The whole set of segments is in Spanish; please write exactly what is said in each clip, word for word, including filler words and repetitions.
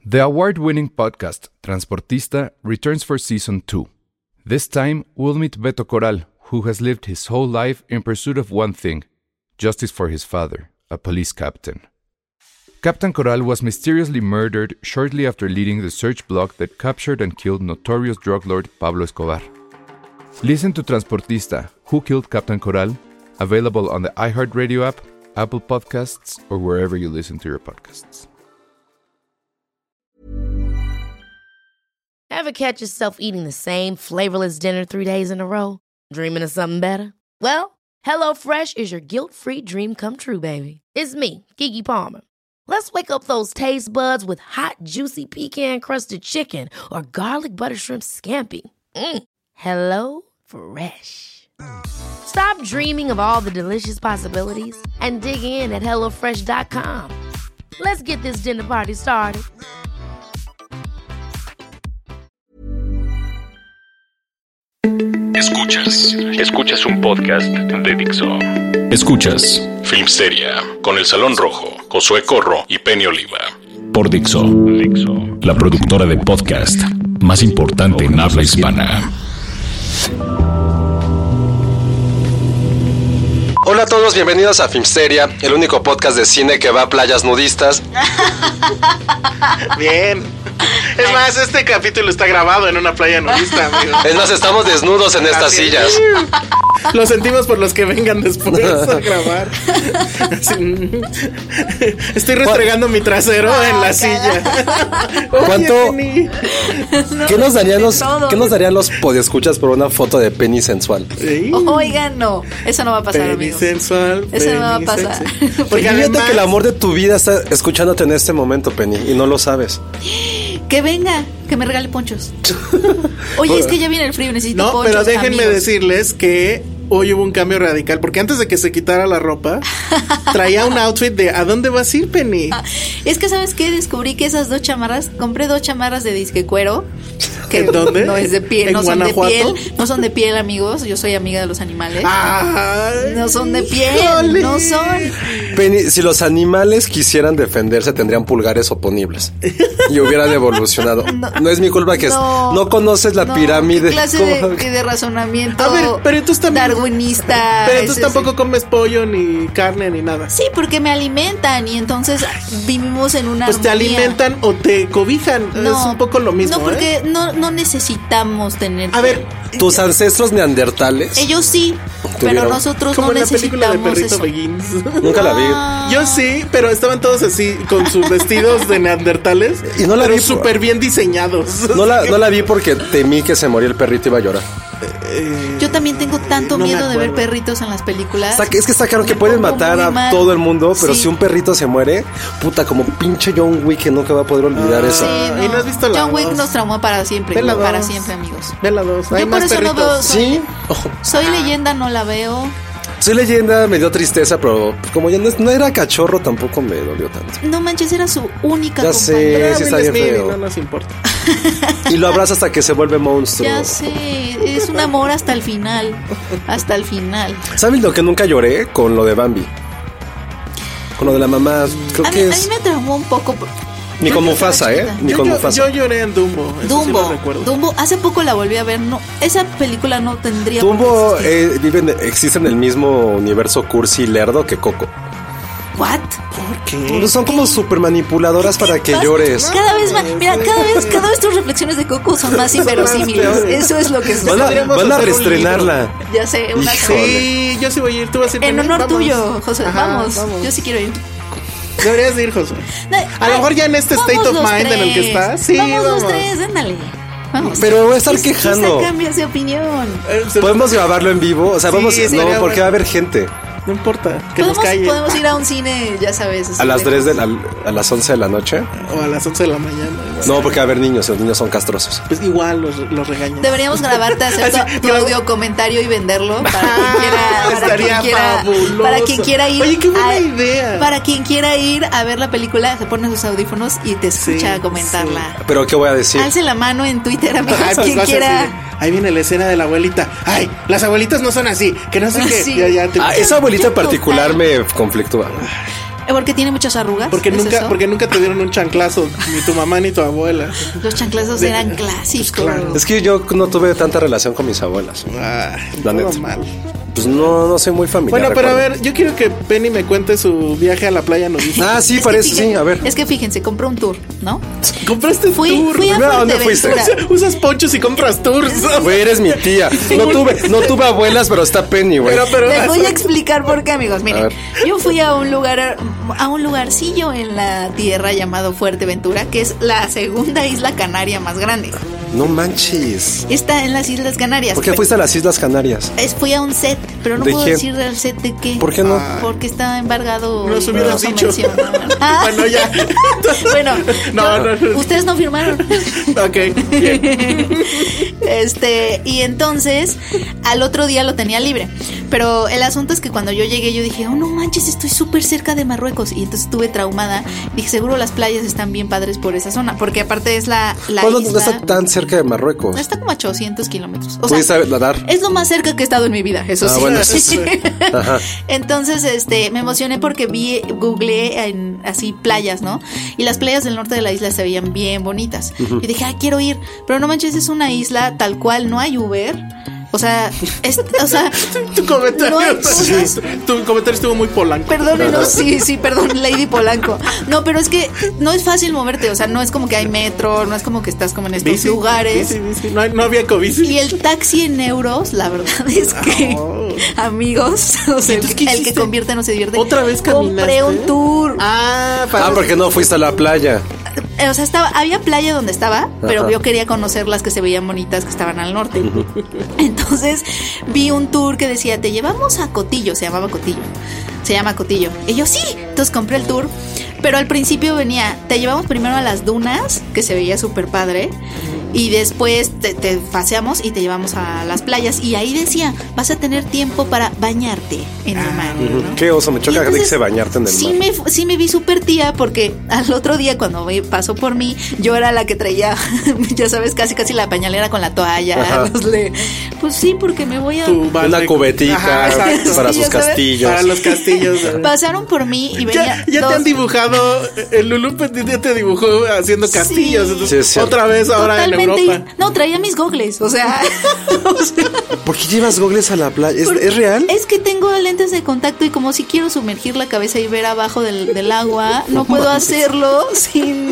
The award-winning podcast Transportista returns for season two. This time, we'll meet Beto Corral, who has lived his whole life in pursuit of one thing: justice for his father, a police captain. Captain Corral was mysteriously murdered shortly after leading the search block that captured and killed notorious drug lord Pablo Escobar. Listen to Transportista, Who Killed Captain Corral? Available on the iHeartRadio app, Apple Podcasts, or wherever you listen to your podcasts. Ever catch yourself eating the same flavorless dinner three days in a row? Dreaming of something better? Well, HelloFresh is your guilt-free dream come true, baby. It's me, Keke Palmer. Let's wake up those taste buds with hot, juicy pecan-crusted chicken or garlic butter shrimp scampi. Mm. Hello Fresh. Stop dreaming of all the delicious possibilities and dig in at hello fresh dot com. Let's get this dinner party started. Escuchas, escuchas un podcast de Dixo. Escuchas Filmsteria con El Salón Rojo, Josué Corro y Penny Oliva. Por Dixo, Dixo, la productora de podcast más importante en habla hispana. Hola a todos, bienvenidos a Filmsteria, el único podcast de cine que va a playas nudistas. Bien. Es más, este capítulo está grabado en una playa nudista, amigo. Es más, estamos desnudos en estas Así sillas. Es. Lo sentimos por los que vengan después a grabar. Así, estoy restregando mi trasero ah, en la silla. ¿Cuánto? Oye, no, ¿Qué nos darían los, ¿qué nos darían los podescuchas por una foto de Penny sensual? ¿Sí? Oigan, no, eso no va a pasar, Penny amigos. sensual. Eso Penny no va a pasar. sensual. Porque Porque además... fíjate que el amor de tu vida está escuchándote en este momento, Penny, y no lo sabes. Que venga, que me regale ponchos. Oye, es que ya viene el frío, necesito no, ponchos. No, pero déjenme amigos. decirles que hoy hubo un cambio radical, porque antes de que se quitara la ropa, traía un outfit de ¿a dónde vas a ir, Penny? Ah, es que, ¿sabes qué? Descubrí que esas dos chamarras, compré dos chamarras de disque cuero. Que ¿En dónde? No es de piel, ¿En no son Guanajuato? de piel, no son de piel, amigos. Yo soy amiga de los animales. Ay, no son de piel, híjole. no son. Penny, si los animales quisieran defenderse, tendrían pulgares oponibles y hubieran evolucionado. No, no es mi culpa que no, no conoces la no, pirámide. ¿Qué clase de, de razonamiento? A ver, pero entonces también darwinista. Pero entonces ese, tampoco ese. comes pollo ni carne ni nada. Sí, porque me alimentan y entonces vivimos en una Pues te armonía. alimentan o te cobijan. No, es un poco lo mismo. No, porque ¿eh? no, no necesitamos tener. A ver, tus ancestros neandertales. Ellos sí, pero nosotros como no en la película de necesitamos Perrito eso. Begins. Nunca la vi. Ah. Yo sí, pero estaban todos así con sus vestidos de neandertales y no la pero vi súper bien diseñados. No la, no la vi porque temí que se moría el perrito y iba a llorar. Eh, Yo también tengo tanto no miedo de ver acuerdo. perritos en las películas. Está, es que está claro que Me pueden pongo matar muy a mal. todo el mundo, pero Sí. si un perrito se muere, puta, como pinche John Wick que nunca va a poder olvidar Ah, eso. Sí, no. ¿Y no has visto la John Wick dos? nos traumó para siempre. Ve la Para dos. siempre, amigos. Ve la dos. Hay Yo por más eso no perritos. veo. Soy, Sí, ojo. soy leyenda, no la veo. Soy leyenda, me dio tristeza, pero como ya no, no era cachorro, tampoco me dolió tanto. No manches, era su única Ya compañera. sé, Pero sí está Will bien Smith, feo. no nos importa. Y lo abraza hasta que se vuelve monstruo. Ya sé, es un amor hasta el final. Hasta el final. ¿Sabes lo que nunca lloré? Con lo de Bambi. Con lo de la mamá, creo A mí, que a es... mí me traumó un poco. por- Ni yo con que estaba Mufasa, ¿eh? chiquita. Ni Yo, con yo, Mufasa. yo lloré en Dumbo. Eso sí Dumbo, lo recuerdo. Dumbo, hace poco la volví a ver. No, esa película no tendría. por qué Dumbo existir. eh, vive en- existe en el mismo universo cursi lerdo que Coco. ¿What? ¿Por qué? Son como super manipuladoras para que Estás- llores. Cada vez más, mira, cada vez, cada vez tus reflexiones de Coco son más inverosímiles. peores. Eso es lo que Van a, Podríamos van a hacer un reestrenarla. Ya sé, una Híjole. Sí, yo sí voy a ir. Tú vas a ir. en Penny? honor Vamos. tuyo, José. Ajá, vamos, yo sí quiero ir. Deberías de ir, José. A lo mejor ya en este Vamos state of los mind en el que tres. estás. Sí, vamos, vamos. los tres, ándale. Vamos. Pero voy a estar Quizá quejando. cambias de opinión. Eh, se- ¿Podemos grabarlo en vivo? O sea, Sí, vamos... estaría No, porque bueno. va a haber gente. No importa, que nos Podemos, calle. podemos ir a un cine, ya sabes. así A las de- tres de la, a las once de la noche. O a las once de la mañana. igual. No, porque va a haber niños. Los niños son castrosos. Pues igual los, los regañan. Deberíamos grabarte, hacer tu, Así, tu grabo- audio comentario y venderlo para Ah, quien quiera. Para estaría quien quiera, fabuloso. para quien quiera ir. Oye, qué buena a- idea. Para quien quiera ir a ver la película, se pone sus audífonos y te escucha Sí, comentarla. Pero ¿qué voy a decir? Alce la mano en Twitter, amigos, Ay, pues quien vas así quiera. de, ahí viene la escena de la abuelita. Ay, las abuelitas no son así. Que no sé qué. Sí. Ya, ya te- Ah, esa abuelita Yo en particular total. me conflictúa. Porque tiene muchas arrugas. Porque ¿es nunca, eso? porque nunca te dieron un chanclazo, ni tu mamá ni tu abuela. Los chanclazos De- eran clásicos. Pues claro. Es que yo no tuve tanta relación con mis abuelas. Ah, La todo neta. mal. Pues no, no soy muy familiar. Bueno, pero a recuerdo. ver, yo quiero que Penny me cuente su viaje a la playa nudista. Ah, sí, Es que parece, fíjense- sí, a ver. Es que fíjense, compré un tour, ¿no? ¿Compraste Fui, tour? fui a Primero, ¿a dónde fuiste? Fuerteventura. Usas ponchos y compras tours. Güey, eres mi tía. No tuve, no tuve abuelas, pero está Penny, güey. Pero, pero, Les voy a explicar por qué, amigos. A Miren, ver. yo fui a un lugar, a un lugarcillo en la tierra llamado Fuerteventura, que es la segunda isla canaria más grande. No manches. Está en las Islas Canarias. ¿Por qué fuiste a las Islas Canarias? Es, fui a un set, pero no ¿De puedo quién? decir del set de qué. ¿Por qué no? Porque está embargado. No nos y hubieras se dicho. menciona. Ah, Bueno, ya. bueno, No, yo- no, no. ustedes no firmaron. Ok, bien. Este, y entonces al otro día lo tenía libre. Pero el asunto es que cuando yo llegué, yo dije, oh, no manches, estoy súper cerca de Marruecos. Y entonces estuve traumada. Dije, seguro las playas están bien padres por esa zona. Porque aparte es la, la ¿Cuándo isla. no está tan cerca de Marruecos? Está como a ochocientos kilómetros. O ¿Pudiste sea, nadar? es lo más cerca que he estado en mi vida, eso Ah, sí. bueno, eso sí. Ajá. Entonces, este, me emocioné porque vi, googleé en, así playas, ¿no? Y las playas del norte de la isla se veían bien bonitas. Y dije, ah, quiero ir. Pero no manches, es una isla tal cual, no hay Uber. O sea, es, o sea, Tu comentario, no hay cosas. tu comentario estuvo muy polanco. Perdónenos, sí, sí, perdón, Lady Polanco. No, pero es que no es fácil moverte, o sea, no es como que hay metro, no es como que estás como en estos Bici, lugares. bici, bici. No, hay- no había COVID. Y el taxi en euros, la verdad es que, amigos, o sea, el, Entonces, que- ¿qué el que hiciste? convierte no se divierte. ¿Otra vez Compré caminaste? un tour. Ah, para... Ah, porque no fuiste a la playa. Eh, O sea, estaba, había playa donde estaba, pero Ajá. yo quería conocer las que se veían bonitas que estaban al norte. Entonces vi un tour que decía, te llevamos a Cotillo, se llamaba Cotillo. Se llama Cotillo. Y yo sí. Entonces compré el tour. Pero al principio venía, te llevamos primero a las dunas, que se veía súper padre. Y después te, te paseamos y te llevamos a las playas. Y ahí decía, vas a tener tiempo para bañarte en el mar, ¿no? Qué oso, me Y choca que entonces, dice bañarte en el sí mar. Me, fu- sí me vi súper tía porque al otro día cuando me pasó por mí, yo era la que traía, ya sabes, casi casi la pañalera con la toalla. Ajá. los le- pues sí, porque me voy a... Tu balde- Una cubetica Ajá, exacto. para Sí, sus ya sabes. castillos. Para los castillos. Pasaron por mí y venía Ya, ya dos- te han dibujado. El Lulú ya te dibujó haciendo castillos. Sí. Entonces, Sí, es cierto. otra vez ahora en Totalmente. Europa. No, traía mis gogles, o sea... o sea, ¿Por qué llevas gogles a la playa? ¿Es, ¿es real? Es que tengo lentes de contacto y como si quiero sumergir la cabeza y ver abajo del, del agua, no puedo hacerlo sin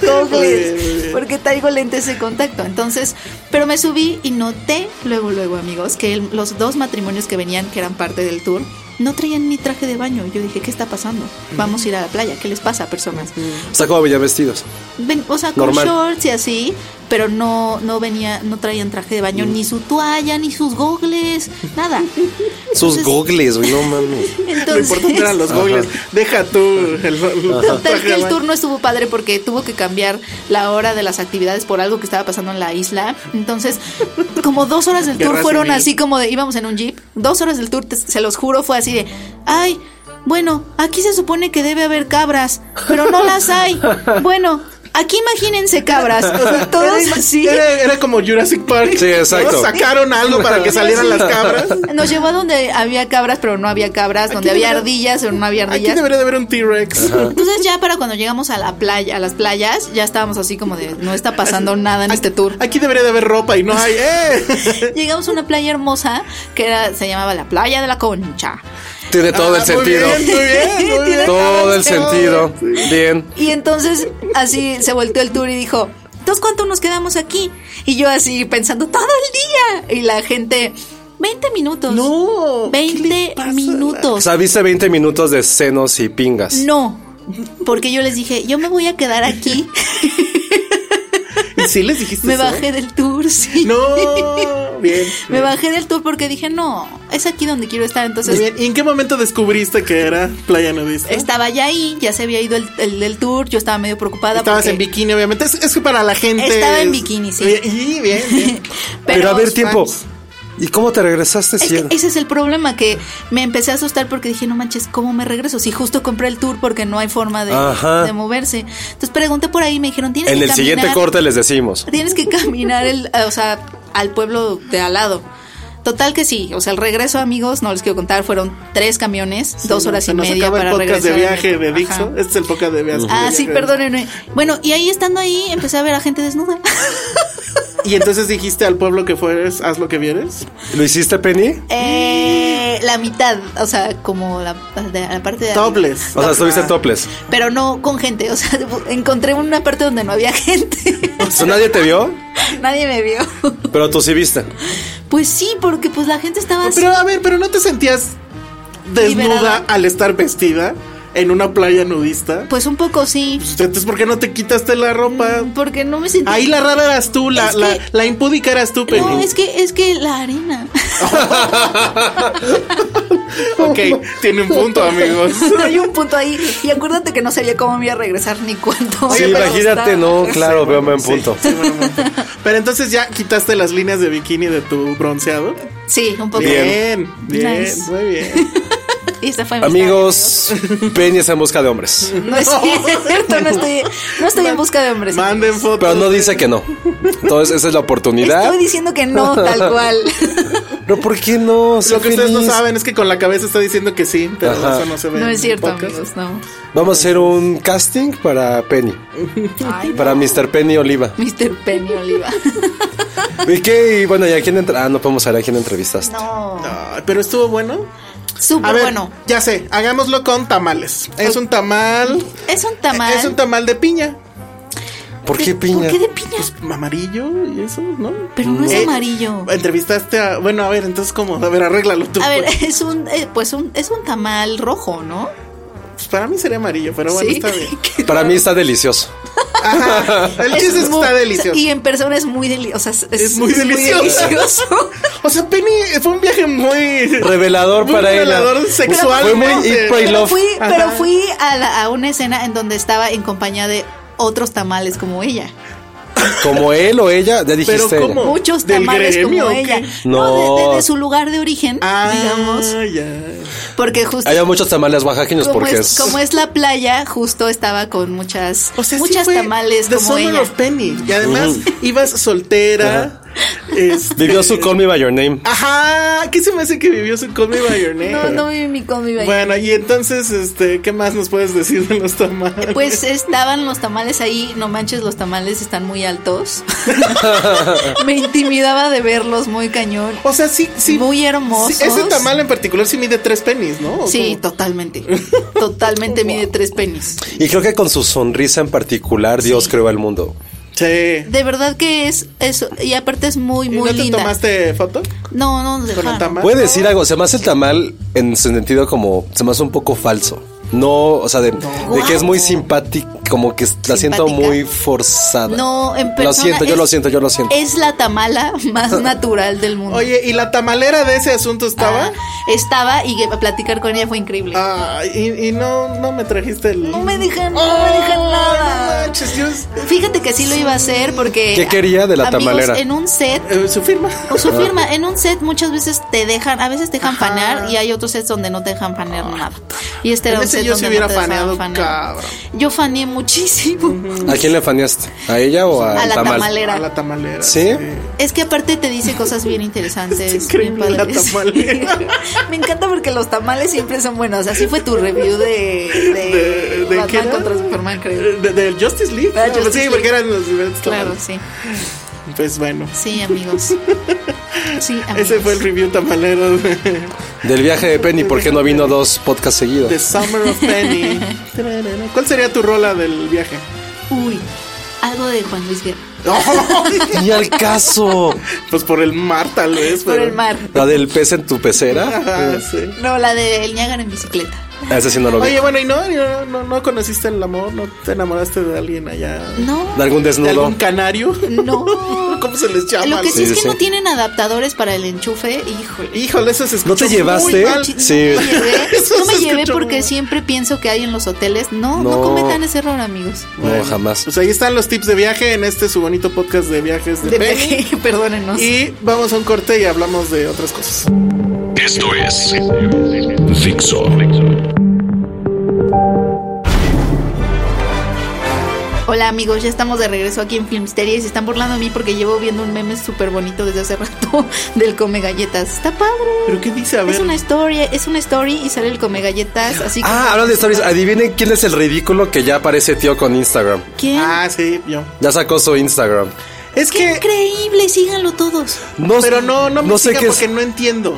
gogles, porque traigo lentes de contacto. Entonces, pero me subí y noté luego, luego, amigos, que el- los dos matrimonios que venían, que eran parte del tour, no traían ni traje de baño. Yo dije, ¿qué está pasando? Vamos a ir a la playa. ¿Qué les pasa, personas? O sea, ¿cómo venían vestidos? Ven- o sea, con Normal. shorts y así, pero no, no venía, no traían traje de baño, ni su toalla, ni sus gogles, nada. Sus Entonces- gogles, güey, no mames. Lo Entonces, importante eran los gogles. Deja tú el, el total traje que de el baño. tour no estuvo padre porque tuvo que cambiar la hora de las actividades por algo que estaba pasando en la isla. Entonces, como dos horas del tour Guerra fueron civil. así como de íbamos en un jeep. Dos horas del tour, te- se los juro, fue así de, ay, bueno, aquí se supone que debe haber cabras, pero no las hay. Bueno, aquí imagínense cabras. O sea, todos así. Era, era como Jurassic Park. Sí, exacto. ¿No? Sacaron algo para que salieran las cabras. Nos llevó a donde había cabras, pero no había cabras, donde había debería- ardillas, pero no había Aquí ardillas. debería de haber un T-Rex. Entonces ya para cuando llegamos a la playa, a las playas, ya estábamos así como de no está pasando nada en este tour. Aquí debería de haber ropa y no hay. ¡Eh! Llegamos a una playa hermosa que era, se llamaba la Playa de la Concha. Tiene todo el Ah, muy sentido. bien, muy bien, muy Tiene bien. Todo el todo. sentido. Bien. Y entonces así se volteó el tour y dijo, ¿entonces cuánto nos quedamos aquí? Y yo así pensando, todo el día. Y la gente, veinte minutos. No. ¿qué le veinte pasa? O minutos. sea, viste veinte minutos de senos y pingas. No, porque yo les dije, yo me voy a quedar aquí. ¿Y sí les dijiste Me eso? bajé del tour, sí. No. Bien. Me bajé del tour porque dije, no, es aquí donde quiero estar. Muy Entonces bien. ¿Y en qué momento descubriste que era playa nudista? estaba ya ahí, ya se había ido el, el del tour, yo estaba medio preocupada. Estabas porque en bikini, obviamente. Es, es que para la gente. Estaba en es- bikini, sí. Bien, y bien, bien. Pero, a ver, los tiempo. fans. ¿Y cómo te regresaste Es si que era- ese es el problema, que me empecé a asustar porque dije, no manches, ¿cómo me regreso? Si justo compré el tour porque no hay forma de, Ajá. de moverse. Entonces pregunté por ahí y me dijeron, tienes En que el caminar, siguiente corte les decimos. tienes que caminar el, o sea, al pueblo de al lado. total que sí. O sea, el regreso, amigos, no les quiero contar, fueron tres camiones, sí, dos horas se y nos media acaba para el podcast regresar. de viaje de Dixo. Este es el podcast de viaje. Ah, de sí, viaje. perdónenme. Bueno, y ahí estando ahí, empecé a ver a gente desnuda. Y entonces dijiste al pueblo que fueres, haz lo que vieres. ¿Lo hiciste, Penny? Eh, la mitad, o sea, como la, de, la parte de topless. O sea, estuviste topless. Pero no con gente, o sea, encontré una parte donde no había gente. O sea, ¿nadie te vio? Nadie me vio. Pero tú sí viste. Pues sí, porque pues la gente estaba Pero así. a ver, pero ¿no te sentías desnuda Liberada. al estar vestida en una playa nudista? Pues un poco sí. Entonces, ¿por qué no te quitaste la ropa? Porque no me sentí. Ahí la rara eras tú, la, Es la, que- la impúdica eras tú, Penny. No, es que, es que la arena. Ok, tiene un punto, amigos. Hay un punto ahí. Y acuérdate que no sabía cómo me iba a regresar ni cuánto. Sí, me iba a imagínate, costar. no, claro, veo buen Sí, punto. sí, bueno, buen punto. Pero entonces ya quitaste las líneas de bikini de tu bronceado. Sí, un poco. Bien, bien, Nice. muy bien. Y esta fue mi Amigos, Penny está en busca de hombres. historia. No es cierto, no estoy, no estoy en busca de hombres. Manden fotos. Pero no dice que no. Entonces, esa es la oportunidad. Estoy diciendo que no, tal cual. Pero ¿por qué no? Sé Lo que ustedes no feliz. saben es que con la cabeza está diciendo que sí, pero Ajá. eso no se ve. No en es cierto, el podcast. amigos, no. Vamos a hacer un casting para Penny. Ay, Para no. mister Penny Oliva. mister Penny Oliva. ¿Y qué? Y bueno, ¿y a quién entra? Ah, no podemos saber a quién entrevistaste. No. Ay, pero estuvo bueno. A Súper ver, bueno. ya sé, hagámoslo con tamales. Es un tamal. Es un tamal. Es un tamal de piña. ¿Por qué ¿Por piña? qué de piña? Pues amarillo y eso, ¿no? Pero no es Eh, amarillo. Entrevistaste a. Bueno, a ver, entonces, ¿cómo? A ver, arréglalo tú. A ver, pues. es un, eh, pues un, es un tamal rojo, ¿no? Pues para mí sería amarillo, pero bueno, Sí. está bien. Qué Para mí está delicioso. Ajá. El chiste es que muy- está delicioso. Y en persona es muy delicioso. O sea, es, Es muy delicioso. delicioso. O sea, Penny fue un viaje muy Revelador muy para revelador ella. sexual. Fue muy Eat, Pray, Pero Love. fui, Ajá. pero fui a, la- a una escena en donde estaba en compañía de otros tamales como ella. Como él o ella, ya dijiste. Pero ¿cómo? ella. Muchos ¿Del tamales gremio como o qué? ella. No. de, de- de su lugar de origen, Ah, digamos. ya. Porque justo. Hay muchos tamales oaxaqueños como porque es, es. como es la playa, justo estaba con muchas, O sea, sí muchas fue tamales The como Summer ella. of Penny. Y además ibas soltera. este- Vivió su Call Me By Your Name. Ajá, ¿qué se me hace que vivió su Call Me By Your Name? No, no viví mi con mi baile. Bueno, y entonces, este, ¿qué más nos puedes decir de los tamales? Pues estaban los tamales ahí, no manches, los tamales están muy altos. Me intimidaba de verlos muy cañón. O sea, sí, sí. Muy hermosos. sí, ese tamal en particular sí mide tres pennies, ¿no? ¿O Sí, cómo? totalmente. Totalmente mide tres pennies. Y creo que con su sonrisa en particular, Dios creó el mundo. Sí. De verdad que es eso. Y aparte es muy, ¿Y muy no te linda. tomaste foto No, no, con el dejaron. tamal? Puede decir algo, se me hace el tamal en sentido como, se me hace un poco falso. No, o sea, de, de que es muy simpático, como que la siento Simpática. muy forzada. No, en persona. Lo siento, yo es- lo siento, yo lo siento. Es la tamala más natural del mundo. Oye, ¿y la tamalera de ese asunto estaba? Ah, estaba y que platicar con ella fue increíble. Ah, y, y no, no me trajiste el... No me dejan, no Oh, me dejan no nada. manches, yo- Fíjate que sí lo iba a hacer porque. ¿Qué quería de la amigos, tamalera? En un set. eh, su firma. O su firma, en un set muchas veces te dejan, a veces te dejan fanear y hay otros sets donde no te dejan fanear nada. Y este era En un ese set yo donde sí hubiera no te dejaban faneado, fanear. cabrón. Yo faneé muchísimo. ¿A quién le faneaste? ¿A ella o a A la tamal? tamalera. A la tamalera. ¿Sí? Es que aparte te dice cosas bien interesantes. Es increíble bien la padres. tamalera. Me encanta porque los tamales siempre son buenos. Así fue tu review de, de, ¿De, de qué Batman era? contra Superman, creo. De, de Justice League. Ah, No, Justice sí, League. porque eran los diferentes Claro, tamales. sí. Pues bueno. Sí, amigos. Sí, amigos. Ese fue el review tamalero de, Del viaje de Penny, ¿por qué no vino dos podcasts seguidos? de Summer of Penny. ¿Cuál sería tu rola del viaje? Uy, algo de Juan Luis Guerra. ¡Y al caso! Pues por el mar, tal vez. Por pero- el mar. ¿La del pez en tu pecera? Ajá, sí. No, la de El Niágara en bicicleta. Ese sí no lo vi. Oye, bueno, ¿y no, y no, no, no conociste el amor? ¿No te enamoraste de alguien allá? No, ¿De algún ¿De desnudo? algún canario? no. ¿Cómo se les llama? Lo que sí, Sí, es sí, que sí. no tienen adaptadores para el enchufe, híjole. Híjole, eso se ¿No escuchó te llevaste? muy mal. Sí. Sí. No me llevé, Eso no me se llevé escuchó porque muy- siempre pienso que hay en los hoteles. No, no, No. cometan ese error, amigos. No, jamás. Pues ahí están los tips de viaje en este su bonito podcast de viajes de, De Penny. viaje, perdónenos. Y vamos a un corte y hablamos de otras cosas. Esto es Dixo. Hola amigos, ya estamos de regreso aquí en Filmsteria y se están burlando de mí porque llevo viendo un meme súper bonito desde hace rato del come galletas. Está padre. ¿Pero qué dice? A ver. Es una historia, es una story y sale el come galletas así como... Ah, hablando de stories, adivinen quién es el ridículo que ya aparece tío con Instagram. ¿Quién? Ah, sí, yo. Ya sacó su Instagram. Es ¡Qué que... increíble! Síganlo todos. No, Pero no, no me no sé siga qué es. porque no entiendo.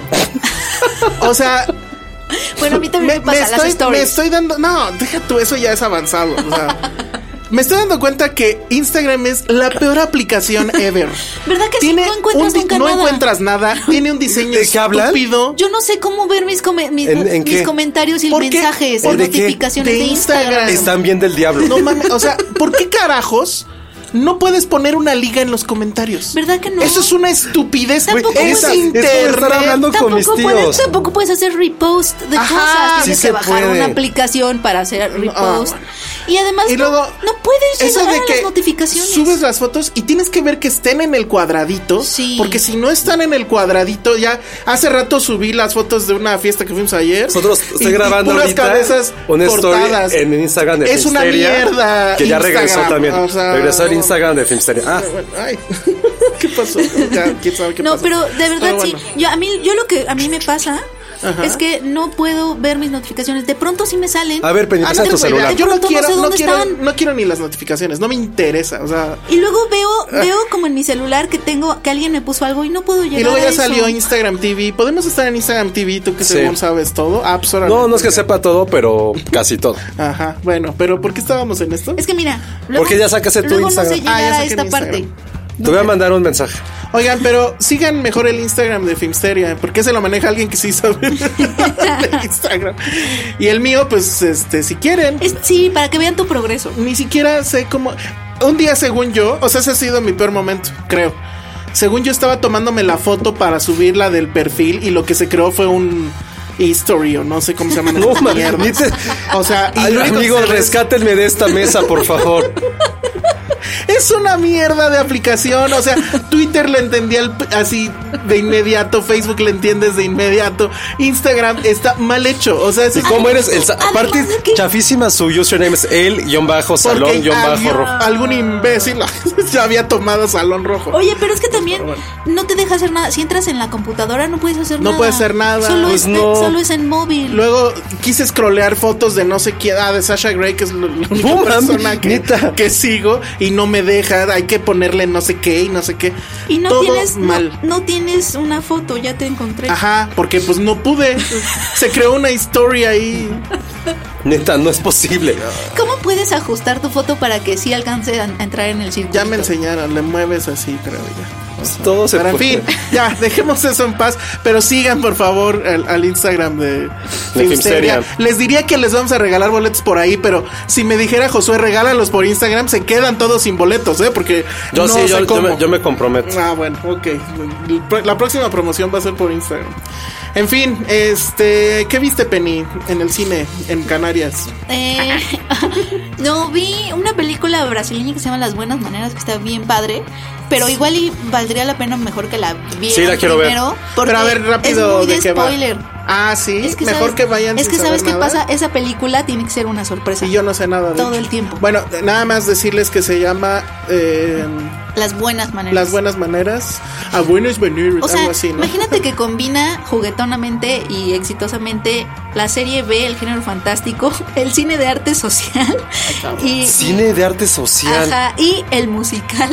O sea... Bueno, a mí también me, me, pasa me las estoy, stories. me estoy dando... No, deja tú, eso ya es avanzado. O sea... Me estoy dando cuenta que Instagram es la peor aplicación ever. ¿Verdad que sí? No encuentras di- nunca no nada. encuentras nada. Tiene un diseño ¿De qué hablan? estúpido. Yo no sé cómo ver mis, come- mis, ¿En- en mis qué? comentarios y ¿Por qué? mensajes ¿Por y de qué? notificaciones De de, Instagram. Instagram. Están bien del diablo. No mames, o sea, ¿por qué carajos no puedes poner una liga en los comentarios? ¿Verdad que no? Eso es una estupidez. Tampoco Es puedes- es como estar internet. hablando con mis Tampoco puedes, tíos. tampoco puedes hacer repost de Ajá, cosas. sí Tienes se que bajar puede. una aplicación para hacer repost. Ah, bueno. Y además Y no, luego, no puedes eso llegar de a que las notificaciones. subes las fotos y tienes que ver que estén en el cuadradito. Sí. Porque si no están en el cuadradito, ya hace rato subí las fotos de una fiesta que fuimos ayer. Nosotros y- estoy y grabando puras ahorita cabezas una story cortadas. en el Instagram de Es una Filmsteria, mierda que ya regresó Instagram, también. o sea, regresó el Instagram de Filmsteria. Ah, Bueno, ay, ¿qué pasó? Ya, quién sabe qué No, pasó. pero de verdad Pero sí. bueno. Yo a mí yo lo que a mí me pasa Ajá. es que no puedo ver mis notificaciones. De pronto sí me salen. a ver, Penny, Ah, pasa no tu tengo idea. celular. Yo no pronto no quiero, sé no, dónde quiero, están. no quiero ni las notificaciones, no me interesa, o sea. Y luego veo veo como en mi celular que tengo que alguien me puso algo y no puedo llegar Y luego a ya eso. salió Instagram T V. ¿Podemos estar en Instagram T V? Tú que Sí. según sabes todo. Ah, pues, órale. No, no es que sepa todo, pero casi todo. Ajá, bueno, pero ¿por qué estábamos en esto? Es que mira, luego, Porque ya sacaste tu luego Instagram. no sé llegar Ah, ya a saqué esta mi parte. Instagram. Te voy a mandar un mensaje. Oigan, pero sigan mejor el Instagram de Filmsteria, porque se lo maneja alguien que sí sabe de Instagram. Y el mío, pues, este, si quieren, Es- sí, para que vean tu progreso. ni siquiera sé cómo. Un día, según yo, o sea, ese ha sido mi peor momento, creo. Según yo estaba tomándome la foto para subirla del perfil y lo que se creó fue un history o no sé cómo se llama. No, esas man, mierdas. ni te- O sea, y Ay, lo único que amigos, se ve es- rescátenme de esta mesa, por favor. Es una mierda de aplicación. O sea, Twitter le entendía al- así de inmediato. Facebook le entiendes de inmediato. Instagram está mal hecho. O sea, es ¿Y cómo eres? El, sa- aparte, Además de que- chafísima su username es el guión bajo salón guión bajo alguien- rojo. algún imbécil ya había tomado salón rojo. Oye, pero es que también no te deja hacer nada. Si entras en la computadora no puedes hacer No nada. puedes hacer nada. Solo, Pues es, no. solo es en móvil. Luego quise scrollear fotos de no sé quién, ah, de Sasha Grey, que es la la única No, mami, persona que, neta. que sigo y no me deja. Hay que ponerle no sé qué y no sé qué. y no Todo tienes no- mal. No, tienes una foto, ya te encontré. Ajá, porque pues no pude. Se creó una historia ahí. Neta, no es posible. ¿Cómo puedes ajustar tu foto para que sí alcance a, a entrar en el circuito? Ya me enseñaron, le mueves así, creo ya. O sea, Todo se pero en puede. fin, ya, dejemos eso en paz. Pero sigan, por favor, al, al Instagram de Filmsteria. Filmsteria. Les diría que les vamos a regalar boletos por ahí, pero si me dijera Josué, regálalos por Instagram, se quedan todos sin boletos, ¿eh? Porque Yo no sí, sé yo, yo cómo. me, yo me comprometo. Ah, bueno, ok. La próxima promoción va a ser por Instagram. En fin, este, ¿qué viste, Penny, en el cine en Canarias? Eh, no, vi una película brasileña que se llama Las Buenas Maneras, que está bien padre. Pero igual y valdría la pena mejor que la vieran Sí, la quiero ver. primero. Porque Pero a ver, rápido, es muy ¿de qué va? spoiler. Ah, sí, Es que mejor sabes- que vayan Es sin que sabes saber qué nada. pasa, esa película tiene que ser una sorpresa. Y yo no sé nada de Todo hecho. el tiempo. Bueno, nada más decirles que se llama eh, Las Buenas Maneras. Las Buenas Maneras. A Buenos Maneras, O sea, algo así, ¿no? imagínate que combina juguetonamente y exitosamente la serie B, el género fantástico, el cine de arte social y, Cine de arte social. ajá, y el musical.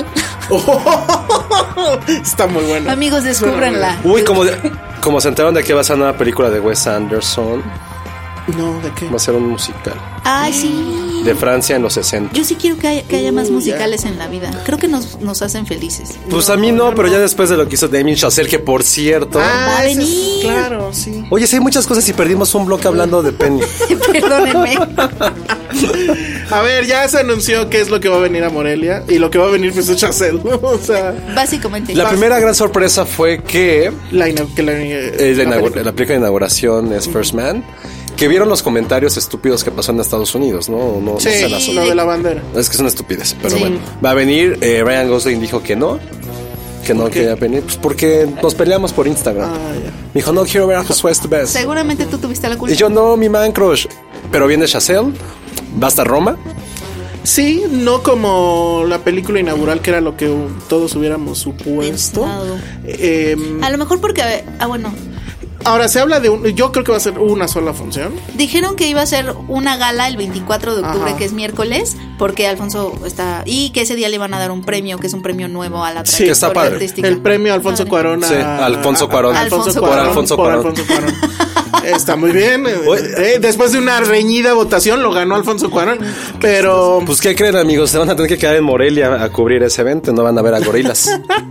Está muy bueno. Amigos, descúbranla. Uy, como, de- como se enteraron de que va a ser una película de Wes Anderson, No, ¿de qué? va a ser un musical Ay, sí. de Francia en los sesenta. Yo sí quiero que haya, que haya más Uh, musicales en la vida. Creo que nos, nos hacen felices. Pues a mí no, pero ya después de lo que hizo Damien Chazelle, que por cierto. Ah, Va a ese es- venir. claro, sí. Oye, sí hay muchas cosas y perdimos un bloque hablando de Penny. Perdónenme. A ver, ya se anunció qué es lo que va a venir a Morelia. Y lo que va a venir pues es Chazelle. O sea, Básicamente. La primera gran sorpresa fue que la, ina- que la, eh, la, la inaugura- película. la película de inauguración es First Man, que vieron los comentarios estúpidos que pasó en Estados Unidos, ¿no? No, no Sí, se las- lo de la bandera. Es que es una estupidez, pero Sí. bueno. Va a venir, eh, Ryan Gosling dijo que no, que no ¿Por qué? quería venir, pues porque nos peleamos por Instagram. Ah, ya. Dijo, no quiero ver a Josué Estevez. Seguramente tú tuviste la culpa. Y yo, no, mi man crush. Pero viene Chazelle, va hasta Roma. Sí, no como la película inaugural, que era lo que uh, todos hubiéramos supuesto. Eh, a lo mejor porque... Ah, bueno... Ahora se habla de un, yo creo que va a ser una sola función. Dijeron que iba a ser una gala el veinticuatro de octubre, Ajá. que es miércoles, porque Alfonso está y que ese día le iban a dar un premio, que es un premio nuevo a la Sí, trayectoria está padre. artística. El premio Alfonso Padre. Cuarón a, Sí, Alfonso Cuarón. a- a- Alfonso Alfonso Cuarón, por Alfonso por Cuarón. Alfonso Cuarón. Está muy bien. Eh, eh, después de una reñida votación lo ganó Alfonso Cuarón, pero Pues, ¿qué creen, amigos? Se van a tener que quedar en Morelia a cubrir ese evento. No van a ver a gorilas.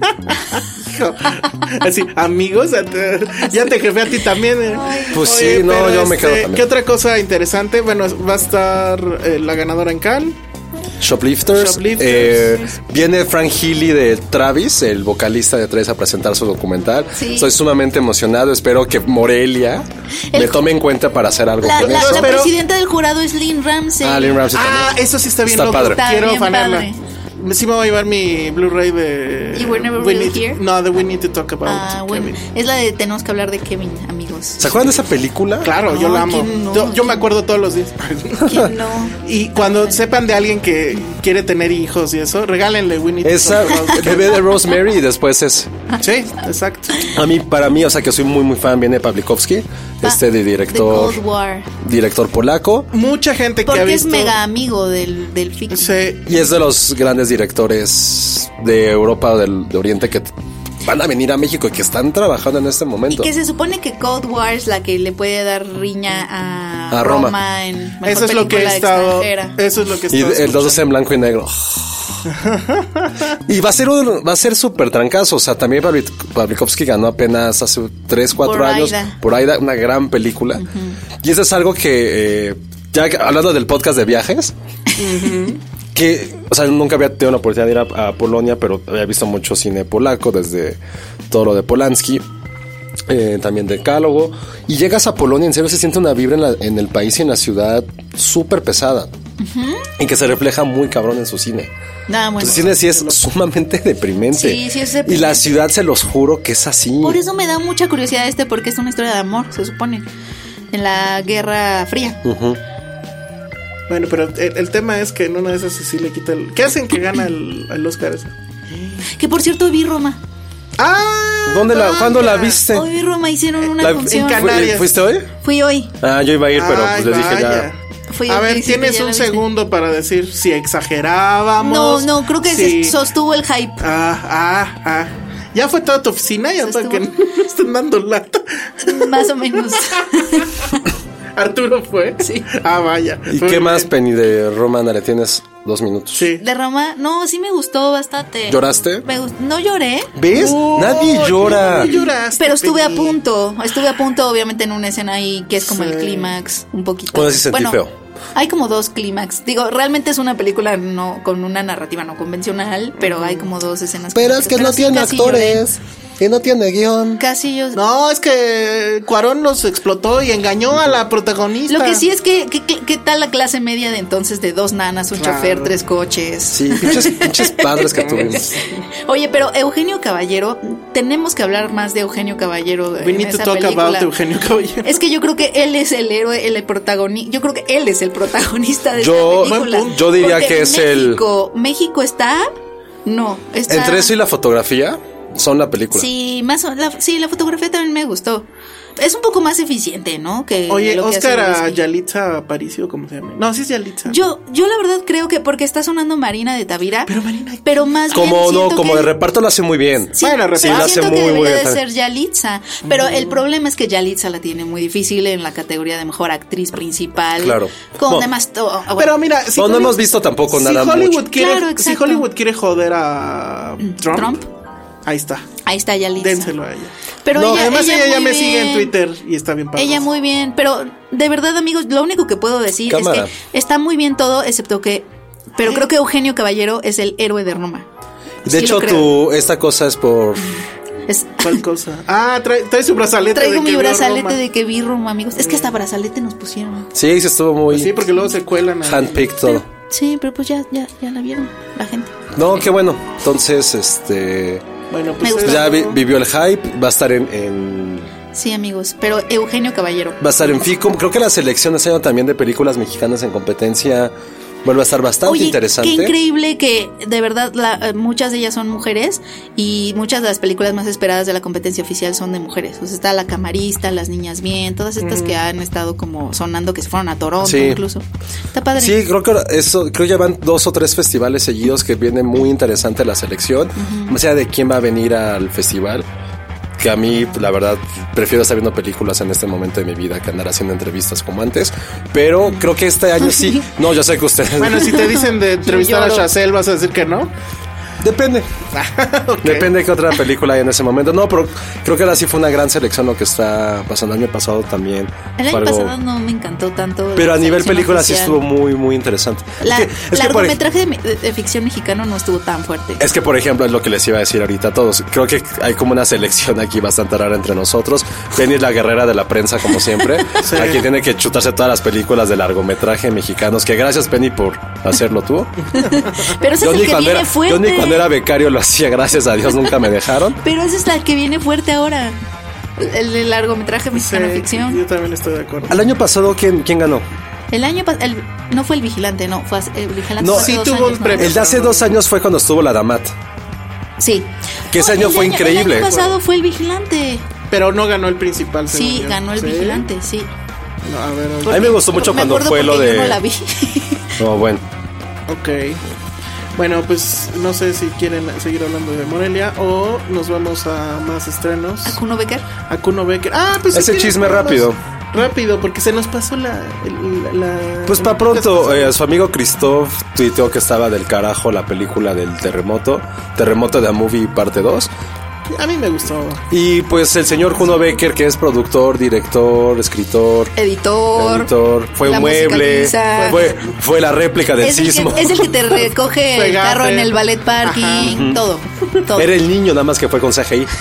así, amigos, ya te, ya te jefé a ti también. eh. Pues sí, no, pero, yo me quedo también. ¿Qué otra cosa interesante? Bueno, va a estar eh, la ganadora en Cannes. Shoplifters. Shoplifters. Eh, viene Frank Healy de Travis, el vocalista de Travis, a presentar su documental. Sí. Estoy sumamente emocionado. Espero que Morelia El- me tome en cuenta para hacer algo La, con la- eso. la Pero- presidenta del jurado es Lynn Ramsey. Ah, Lynn Ramsey Ah, también. eso sí está bien Está loco. padre. Está Quiero bien fanearla. padre. Sí me voy a llevar mi Blu-ray de You Were Never We Really Need- Here. No, de We Need to Talk About Ah, bueno. Kevin. Es la de Tenemos que hablar de Kevin, amigos. ¿Se acuerdan de esa película? Claro, yo No, la amo. ¿quién no? Yo, yo me acuerdo todos los días. ¿Quién no? Y cuando sepan de alguien que quiere tener hijos y eso, regálenle We Need to Esa, Talk About bebé de Rosemary y después es... Sí, exacto. A mí, para mí, o sea, que soy muy, muy fan, viene Pawlikowski, este de The director, Cold War. director polaco. Mucha gente que ha Porque es visto. mega amigo del, del fic. Sí. Y es de los grandes directores de Europa o del, de Oriente que t- van a venir a México y que están trabajando en este Y momento. que se supone que Cold War es la que le puede dar riña a, A Roma. Roma. en mejor Eso es lo que he película estado. extranjera. Eso es lo que he Y estado de- el dos escuchando. en blanco y negro. Y va a ser un, va a ser súper trancazo. O sea, también Pawlik- Pawlikowski ganó apenas hace tres, cuatro Por años Aida. por Aida, una gran película. Y eso es algo que, eh, ya que- hablando del podcast de viajes, que, o sea, nunca había tenido la oportunidad de ir a, a Polonia, pero había visto mucho cine polaco, desde todo lo de Polanski. Eh, también Decálogo, y llegas a Polonia, en serio se siente una vibra en, la- en el país y en la ciudad súper pesada, y que se refleja muy cabrón en su cine. Nada, bueno. Su cine sí es sumamente deprimente. Sí, sí es Y deprimente. la ciudad, se los juro que es así. Por eso me da mucha curiosidad este, porque es una historia de amor, se supone, en la Guerra Fría. Ujú. Bueno, pero el, el tema es que en una de esas sí le quita el. ¿Qué hacen que gana el, el Oscar ese? Que por cierto vi Roma. ¡Ah! ¿Dónde la, vaya. ¿Cuándo la viste? Hoy vi Roma, hicieron una La- función. en Canarias. ¿Fu- ¿Fuiste hoy? Fui hoy. Ah, yo iba a ir, pero Ay, pues le dije vaya. ya. Fui A hoy, ver, sí, tienes ya la un viste. segundo para decir si exagerábamos. No, no, creo que si- se sostuvo el hype. Ah, ah, ah. ¿Ya fue toda tu oficina? Ya para que no Sostuvo. estén dando lata. Más o menos. Arturo fue. Sí. Ah, vaya. ¿Y Muy qué más, bien. Penny, de Romana? Le tienes dos minutos. Sí. De Roma, no, sí me gustó bastante. ¿Lloraste? Me gust- no lloré, ¿Ves? Oh, Nadie llora. no lloraste, pero estuve a Penny. punto. Estuve a punto, obviamente, en una escena ahí que es como Sí. el clímax, un poquito. Bueno, sí sentí feo. Hay como dos clímax. Digo, realmente es una película no con una narrativa no convencional, pero hay como dos escenas. Pero es que no sí, tiene casi lloré. actores. Y no tiene guión. Casi yo. No, es que Cuarón los explotó y engañó a la protagonista. Lo que sí es que, que- que- ¿qué tal la clase media de entonces de dos nanas, un Claro. chofer, tres coches? Sí, pinches, pinches padres que tuvimos. Oye, pero Eugenio Caballero, tenemos que hablar más de Eugenio Caballero. We en need to esa talk película. about Eugenio Caballero. Es que yo creo que él es el héroe, el protagonista. Yo creo que él es el protagonista de Yo- esta película. buen punto. yo diría Porque que es el- México, México está. No, está. Entre eso y la fotografía, son la película. Sí, más o- la, sí, la fotografía también me gustó. Es un poco más eficiente, ¿no? Que Oye, lo que Oscar hace a Luis. Yalitza Aparicio, ¿cómo se llama? No, sí es Yalitza. Yo, yo la verdad creo que porque está sonando Marina de Tavira. Pero Marina- pero más bien Como no, siento como que- de reparto lo hace muy bien. Sí, Bueno, pero sí, la hace siento muy, que muy debería bien de también. ser Yalitza. Pero el problema es que Yalitza la tiene muy difícil en la categoría de mejor actriz principal. Claro. Con No. demás. to- ah, bueno. Pero mira, si No, no Hollywood- hemos visto tampoco si nada Hollywood mucho. quiere, Claro, si exacto. Hollywood quiere joder a Trump, Trump. ahí está. Ahí está Yalitza. Dénselo a ella. Pero no, ella, además ella, ya muy me sigue en bien. Twitter y está bien padre. Ella muy bien, pero de verdad, amigos, lo único que puedo decir Cámara. es que está muy bien todo, excepto que. Pero creo que Eugenio Caballero es el héroe de Roma. De Sí, hecho, lo creo. tu, esta cosa es por... Es- ¿Cuál cosa? Ah, trae, trae su brazalete. traigo de mi que veo brazalete Roma. de que vi Roma, amigos. Es que hasta brazalete nos pusieron. Sí, sí estuvo muy... Sí, porque luego se cuelan. ahí. handpicked todo. Sí, pero pues ya, ya, ya la vieron la gente. No, qué bueno. Entonces, este... Bueno, Me pues gustó. eh, Ya vi- vivió el hype. Va a estar en... en- Sí, amigos, pero Eugenio Caballero. va a estar en FICOM. Creo que la selección de este año también de películas mexicanas en competencia vuelve a estar bastante Oye, interesante. Qué increíble que de verdad la, muchas de ellas son mujeres y muchas de las películas más esperadas de la competencia oficial son de mujeres. O sea, está La Camarista, Las Niñas Bien, todas estas mm. que han estado como sonando, que se fueron a Toronto sí. incluso. Está padre. Sí, creo que eso, creo que ya van dos o tres festivales seguidos que viene muy interesante la selección. Uh-huh. Más allá de quién va a venir al festival. Que a mí, la verdad, prefiero estar viendo películas en este momento de mi vida que andar haciendo entrevistas como antes. Pero creo que este año sí. No, yo sé que ustedes... Bueno, si te dicen de entrevistar a Chazelle, ¿vas a decir que no? Depende. Okay. Depende de qué otra película hay en ese momento. No, pero creo que ahora sí fue una gran selección lo que está pasando. El año pasado también. El año algo... pasado no me encantó tanto. Pero a nivel película oficial. Sí estuvo muy, muy interesante. La, es que, es el largometraje que por... de, de ficción mexicano no estuvo tan fuerte. Es que, por ejemplo, es lo que les iba a decir ahorita a todos. Creo que hay como una selección aquí bastante rara entre nosotros. Penny es la guerrera de la prensa, como siempre. Sí. Aquí tiene que chutarse todas las películas de largometraje mexicanos. Que gracias, Penny, por hacerlo tú. Pero ese es el que viene era, fuerte. Yo ni cuando era becario lo hacía, gracias a Dios, nunca me dejaron. Pero ese es el que viene fuerte ahora. El de largometraje mexicano sí, ficción. Yo también estoy de acuerdo. Al año pasado, ¿quién, quién ganó? El año pasado, no fue El Vigilante, no, fue el Vigilante. No, fue hace sí dos tuvo años, un premio. ¿no? El de hace dos años fue cuando estuvo la Damat. Sí. Que ese no, año fue año, increíble. El año pasado fue El Vigilante. Pero no ganó el principal. Sí, yo. ganó El ¿Sí? Vigilante, sí. No, a ver, porque, a mí me gustó mucho me cuando fue lo de... Yo no la vi. No, bueno. Ok. Bueno, pues no sé si quieren seguir hablando de Morelia o nos vamos a más estrenos. ¿A Kuno Becker? A Kuno Becker. Ah, pues ese si chisme rápido. Rápido, porque se nos pasó la... la, la pues para pronto, eh, su amigo Christoph tuiteó que estaba del carajo la película del terremoto. Terremoto de a Movie parte dos. A mí me gustó. Y pues el señor Kuno Becker, que es productor, director, escritor, editor, editor fue un mueble, fue, fue la réplica del es sismo. El que, es el que te recoge el carro en el ballet parking, todo, todo. Era el niño, nada más que fue con C G I.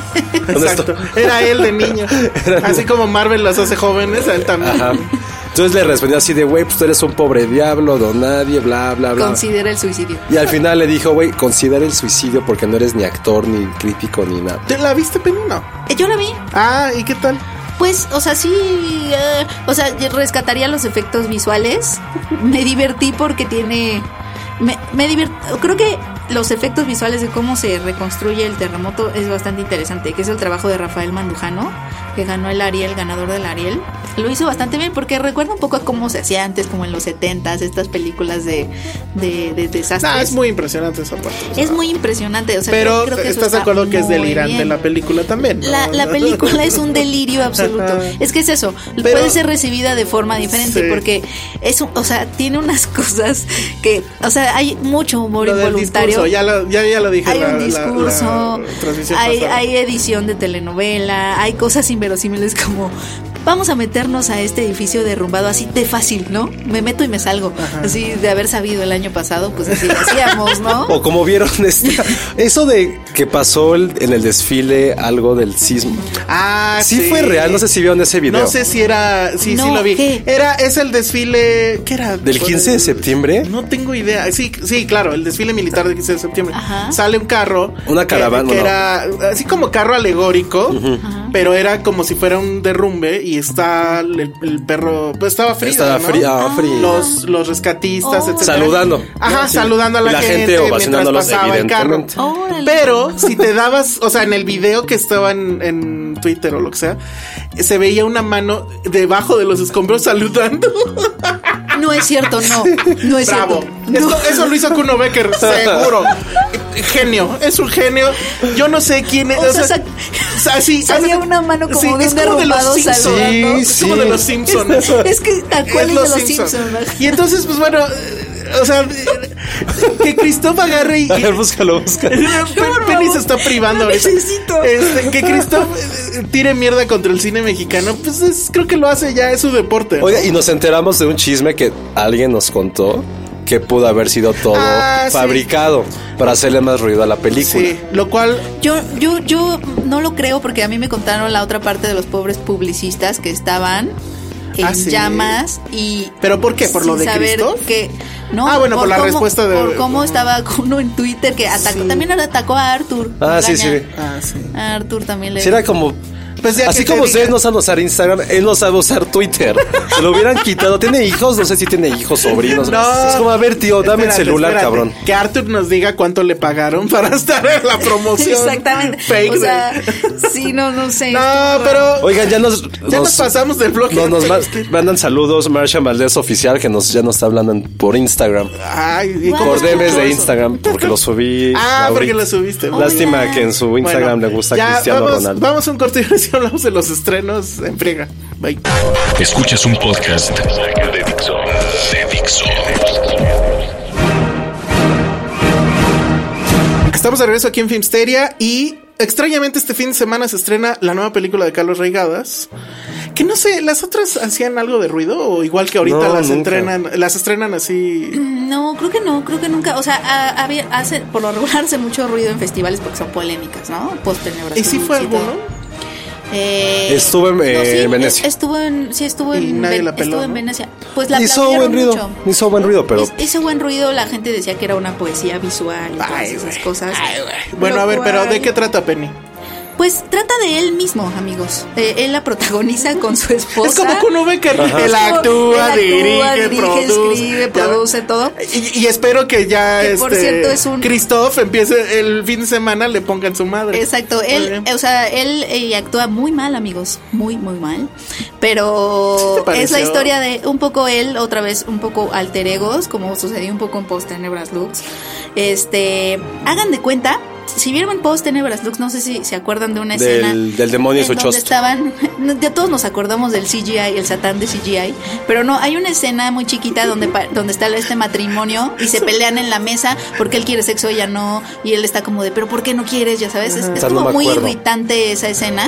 Exacto. Era él de niño. Así como Marvel los hace jóvenes, él también. Ajá. Entonces le respondió así de, güey, pues tú eres un pobre diablo, don nadie, bla, bla, bla. Considera el suicidio. Y al final le dijo, güey, considera el suicidio porque no eres ni actor, ni crítico, ni nada. ¿Te la viste, Penny? No. Eh, yo la vi. Ah, ¿y qué tal? Pues, o sea, sí, uh, o sea, rescataría los efectos visuales. Me divertí porque tiene... Me, me divertí, creo que los efectos visuales de cómo se reconstruye el terremoto es bastante interesante, que es el trabajo de Rafael Mandujano, que ganó el Ariel, ganador del Ariel. Lo hizo bastante bien porque recuerda un poco a cómo se hacía antes, como en los setentas, estas películas de, de, de desastres. Ah, es muy impresionante esa parte. O sea, es muy impresionante. O sea, pero creo, creo que estás de acuerdo que es delirante bien. La película también, ¿no? La, la película es un delirio absoluto. Es que es eso, pero, puede ser recibida de forma diferente sí. porque es, un, o sea, tiene unas cosas que, o sea, hay mucho humor lo involuntario. Ya lo, ya, ya lo dije. Hay la, un discurso, la, la hay, hay edición de telenovela, hay cosas inverosímiles como vamos a meternos a este edificio derrumbado así de fácil, ¿no? Me meto y me salgo. Ajá. Así de haber sabido el año pasado, pues así hacíamos, ¿no? O como vieron esta, eso de que pasó el, en el desfile algo del sismo. Ah, sí. Sí fue real, no sé si vieron ese video. No sé si era, sí, no, sí lo vi. ¿qué? Era, es el desfile, ¿qué era? ¿Del quince de septiembre? No tengo idea. Sí, sí, claro, el desfile militar del quince de septiembre. Ajá. Sale un carro. Una caravana. Que, que no. era así como carro alegórico, uh-huh. pero era como si fuera un derrumbe y está el, el perro, pues estaba frío. Estaba ¿no? frío, ah, frío. Los, los rescatistas, oh. etcétera. Saludando. Ajá, no, sí. saludando a la, la gente, gente ovacionándolos, pasaba el carro. Oh, pero si te dabas, o sea, en el video que estaba en, en Twitter o lo que sea, se veía una mano debajo de los escombros saludando. No es cierto, no. No es Bravo. cierto. Esto, eso lo hizo Kuno Becker, seguro. Genio, es un genio. Yo no sé quién es. O, o sea, sea, o sea sí, salía una mano como sí, de un derrumbado saludando. Sí, es como de los Simpsons. Es, es que tal cual es, es de los Simpsons. Simpsons. Y entonces, pues bueno, o sea, que Christoph agarre y. A ver, búscalo, búscalo. Penny se está privando no ahorita. Necesito. Este, que Christoph tire mierda contra el cine mexicano, pues es, creo que lo hace ya, es su deporte. Oiga, y nos enteramos de un chisme que alguien nos contó. Que pudo haber sido todo ah, fabricado sí. para hacerle más ruido a la película. Sí, lo cual... Yo, yo, yo no lo creo porque a mí me contaron la otra parte de los pobres publicistas que estaban en ah, sí. llamas y... ¿Pero por qué? ¿Por lo de Christoph? Que, no, ah, bueno, por, por la cómo, respuesta de... Por cómo estaba uno en Twitter que atacó, sí. también atacó a Arthur. Ah, sí, sí. Ah, sí. A Arthur también le... Sí, era como... Pues ya Así que te como diga- ustedes no saben usar Instagram, él no sabe usar Twitter. Se lo hubieran quitado. ¿Tiene hijos? No sé si tiene hijos, sobrinos. No. Es como, a ver, tío, dame Espérate, el celular, espérate. cabrón. Que Arthur nos diga cuánto le pagaron para estar en la promoción. Exactamente. Fake O sea, de- sí, no, no sé. No, estuvo- pero Oigan, ya nos... ya nos pasamos del blog. Nos, nos ma- mandan saludos, Marsha Valdés Oficial, que nos ya nos está hablando en- por Instagram. Ay, y Guau. como- Por D Ms de curioso. Instagram, porque lo subí. Ah, porque ahorita. lo subiste. Lástima Hola. que en su Instagram Bueno, le gusta ya, Cristiano vamos, Ronaldo. Vamos a un corte y ahora sí hablamos de los estrenos en friega. Bye. Escuchas un podcast de Dixo. De Dixo. Estamos de regreso aquí en Filmsteria y extrañamente este fin de semana se estrena la nueva película de Carlos Reigadas. Que no sé, ¿las otras hacían algo de ruido o igual que ahorita No, las nunca. entrenan, las estrenan así? No, creo que no, creo que nunca. O sea, a- había, hace, por lo regular hace mucho ruido en festivales porque son polémicas, ¿no? Post tenebras. ¿Y si fue alguno? Eh, Estuvo en, eh, en Venecia. Estuvo en, sí, estuvo Y en, nadie Ven- la peló, estuvo en ¿no? Venecia. Pues la Hizo aplaudieron buen ruido, mucho. hizo buen ruido, pero- Hizo- Hizo buen ruido, la gente decía que era una poesía visual y todas Ay, esas güey. cosas. Ay, güey. Bueno, Lo a ver, pero cual- ¿de qué trata Penny? Pues trata de él mismo, amigos. Eh, él la protagoniza con su esposa. Es como Kuno Becker. Es Él como- actúa, él dirige, dirige, produce. escribe, Ya. produce todo. Y, y espero que ya Que, este por cierto, es un- Christoph empiece el fin de semana, le pongan su madre. Exacto, Muy él, bien. o sea, él eh, actúa muy mal, amigos, muy, muy mal, ¿Qué te pero pareció? es la historia de un poco él, otra vez un poco alter egos, como sucedió un poco en Post Tenebras Lux. Este, hagan de cuenta, si vieron Post Tenebras Lux, no sé si se acuerdan de una Del- escena del demonio en donde Xochitl. estaban, ya todos nos acordamos del C G I, el satán de C G I, pero no, hay una escena muy chiquita donde pa- donde está este matrimonio y se pelean en la mesa porque él quiere sexo, ella no, y él está como de, pero ¿por qué no quieres? Ya sabes, es, es Esa no como me muy acuerdo. irritante esa escena.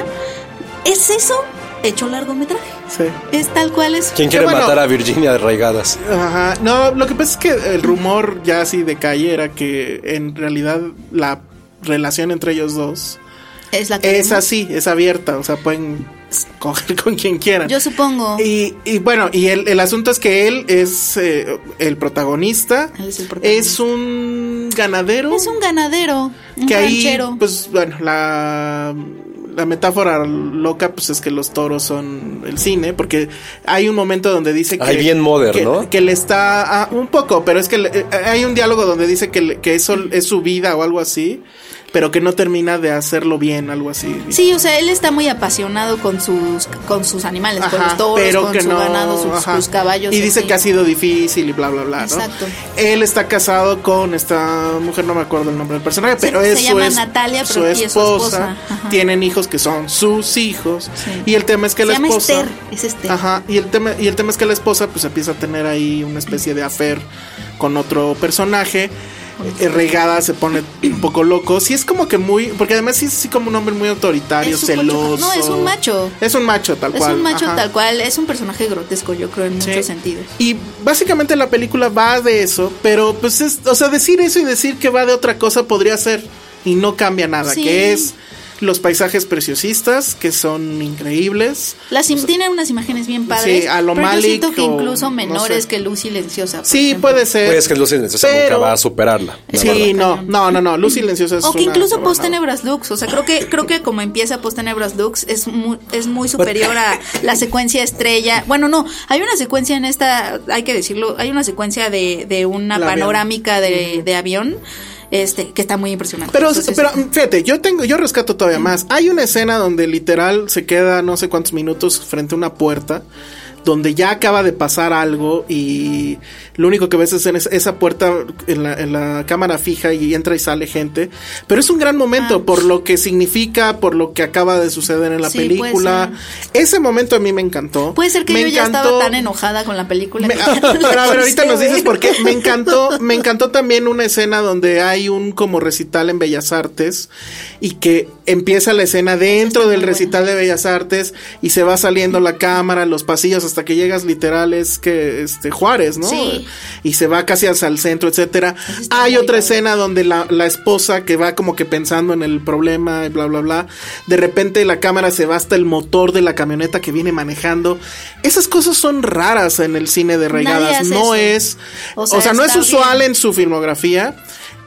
Es eso hecho largometraje. Sí. Es tal cual es. ¿Quién quiere Qué bueno. matar a Virginia de Reigadas? Ajá. No, lo que pasa es que el rumor ya así de calle era que en realidad la relación entre ellos dos Es la que es así, es abierta, o sea, pueden coger con quien quieran. Yo supongo. Y, y bueno, y el, el asunto es que él es eh, el protagonista, Él es el protagonista. es un ganadero, Es un ganadero, un que ahí, ranchero. pues bueno, la, la metáfora loca pues es que los toros son el cine, porque hay un momento donde dice que... Ay, bien modern, que, ¿no? que le está... ah, un poco, pero es que le- eh, hay un diálogo donde dice que, le- que eso es su vida o algo así, pero que no termina de hacerlo bien, algo así. Sí, o sea, él está muy apasionado con sus con sus animales, con Ajá, los toros, pero con que su no, ganado, sus, ajá. sus caballos. Y dice así. que ha sido difícil y bla, bla, bla, ¿no? Exacto. Él está casado con esta mujer, no me acuerdo el nombre del personaje, Se- pero se es su, llama es- Natalia, su pero- y es su esposa. esposa. Ajá. Tienen hijos que son sus hijos. Sí. Y el tema es que Se la llama esposa... Esther, es Esther. Ajá, y el tema y el tema es que la esposa pues empieza a tener ahí una especie de affair con otro personaje. Eh, Regada se pone un poco loco. Sí, es como que muy. Porque además sí es así como un hombre muy autoritario, Es súper celoso. choca- no, es un macho. Es un macho, tal Es cual. un macho ajá. tal cual, es un personaje grotesco, yo creo, en Sí. muchos sentidos. Y básicamente la película va de eso, pero pues es. O sea, decir eso y decir que va de otra cosa podría ser. Y no cambia nada. Sí. Que es los paisajes preciosistas, que son increíbles. Las im- tienen unas imágenes bien padres. Sí, a lo pero yo Malik siento que o incluso no menores sé. que Luz Silenciosa. por Sí, ejemplo. puede ser. Pues es que Lucy Silenciosa Pero- nunca va a superarla. la Sí, verdad. no, no, no, no. Luz Silenciosa es O que una incluso cabronada. Post Tenebras Lux, o sea, creo que creo que como empieza Post Tenebras Lux es muy es muy superior a la secuencia estrella. Bueno, no, hay una secuencia en esta, hay que decirlo, hay una secuencia de, de una El avión. panorámica de, de avión este que está muy impresionante. Pero, Entonces, pero fíjate, yo tengo, yo rescato todavía más. Hay una escena donde literal se queda no sé cuántos minutos frente a una puerta, donde ya acaba de pasar algo y lo único que ves es en es- esa puerta en la, en la cámara fija y entra y sale gente. Pero es un gran momento Ah. por lo que significa, por lo que acaba de suceder en la Sí, puede película. Ese momento a mí me encantó. puede ser que Me yo ya encantó- estaba tan enojada con la película Me- que ya no la pero a ver, ahorita quise nos dices ver. por qué. Me encantó, me encantó también una escena donde hay un como recital en Bellas Artes y que empieza la escena dentro está del muy recital de Bellas Artes y se va saliendo la cámara, los pasillos hasta que llegas literal es que este Juárez, ¿no? Sí. Y se va casi hacia el centro, etcétera. Eso está Hay muy otra padre. escena donde la, la esposa que va como que pensando en el problema y bla bla bla, de repente la cámara se va hasta el motor de la camioneta que viene manejando. Esas cosas son raras en el cine de Nadie Reigadas, hace no eso. es, O o sea, sea, no es está usual bien. en su filmografía.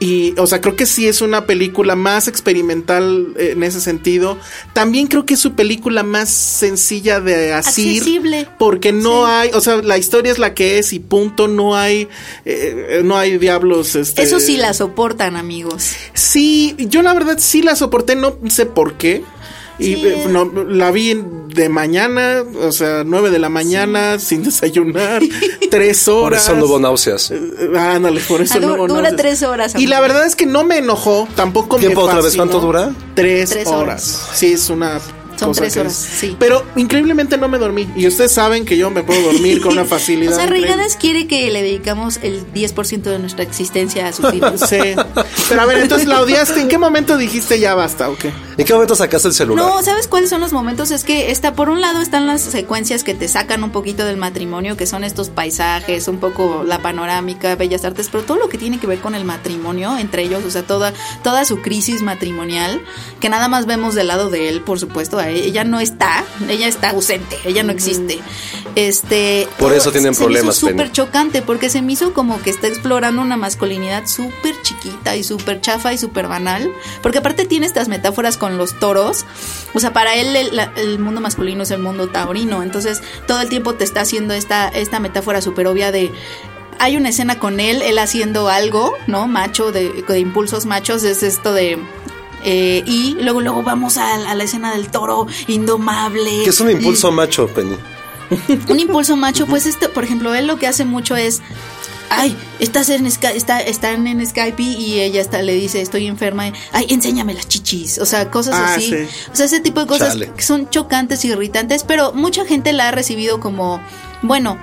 Y, o sea, creo que sí es una película más experimental en ese sentido. También creo que es su película más sencilla de asir. Accesible. Porque no Sí. hay, o sea, la historia es la que es y punto. No hay, eh, no hay diablos. Este, Eso sí la soportan, amigos. Sí, yo la verdad sí la soporté, no sé por qué. Y Sí. eh, no, la vi de mañana, o sea, nueve de la mañana, sí. sin desayunar, tres horas. Por eso no hubo náuseas. Eh, ándale, por eso Ah, du- no hubo dura náuseas. tres horas, Y amigo. la verdad es que no me enojó, tampoco me ¿Tiempo otra vez? fascinó. ¿Cuánto dura? Tres, Tres horas. horas. Sí, es una Son cosa tres que horas, es- sí. Pero increíblemente no me dormí. Y ustedes saben que yo me puedo dormir con una facilidad. O sea, increíble. Reigadas quiere que le dedicamos el diez por ciento de nuestra existencia a su film. Sí. Pero a ver, entonces la odiaste. ¿En qué momento dijiste ya basta o qué? ¿En qué momento sacaste el celular? No, ¿sabes cuáles son los momentos? Es que está, por un lado están las secuencias que te sacan un poquito del matrimonio, que son estos paisajes, un poco la panorámica, bellas artes, pero todo lo que tiene que ver con el matrimonio entre ellos, o sea, toda, toda su crisis matrimonial, que nada más vemos del lado de él, por supuesto, a ella, ella no está, ella está ausente, ella no existe. Este, Por todo eso tienen se me problemas, hizo súper Penny. chocante, porque se me hizo como que está explorando una masculinidad súper chiquita y súper chafa y súper banal, porque aparte tiene estas metáforas con los toros, o sea, para él el, la- el mundo masculino es el mundo taurino, entonces todo el tiempo te está haciendo esta, esta metáfora súper obvia de... Hay una escena con él, él haciendo algo, ¿no? Macho, de, de impulsos machos, es esto de... eh, y luego luego vamos a, a la escena del toro indomable. ¿Qué es un impulso macho, Penny? Un impulso macho, pues este, por ejemplo, él lo que hace mucho es, ay, estás en Skype, está, están en Skype y ella está, le dice, estoy enferma, ay, enséñame las chichis, o sea, cosas Ah, así, sí. o sea, ese tipo de cosas Chale. que son chocantes, irritantes, pero mucha gente la ha recibido como, bueno,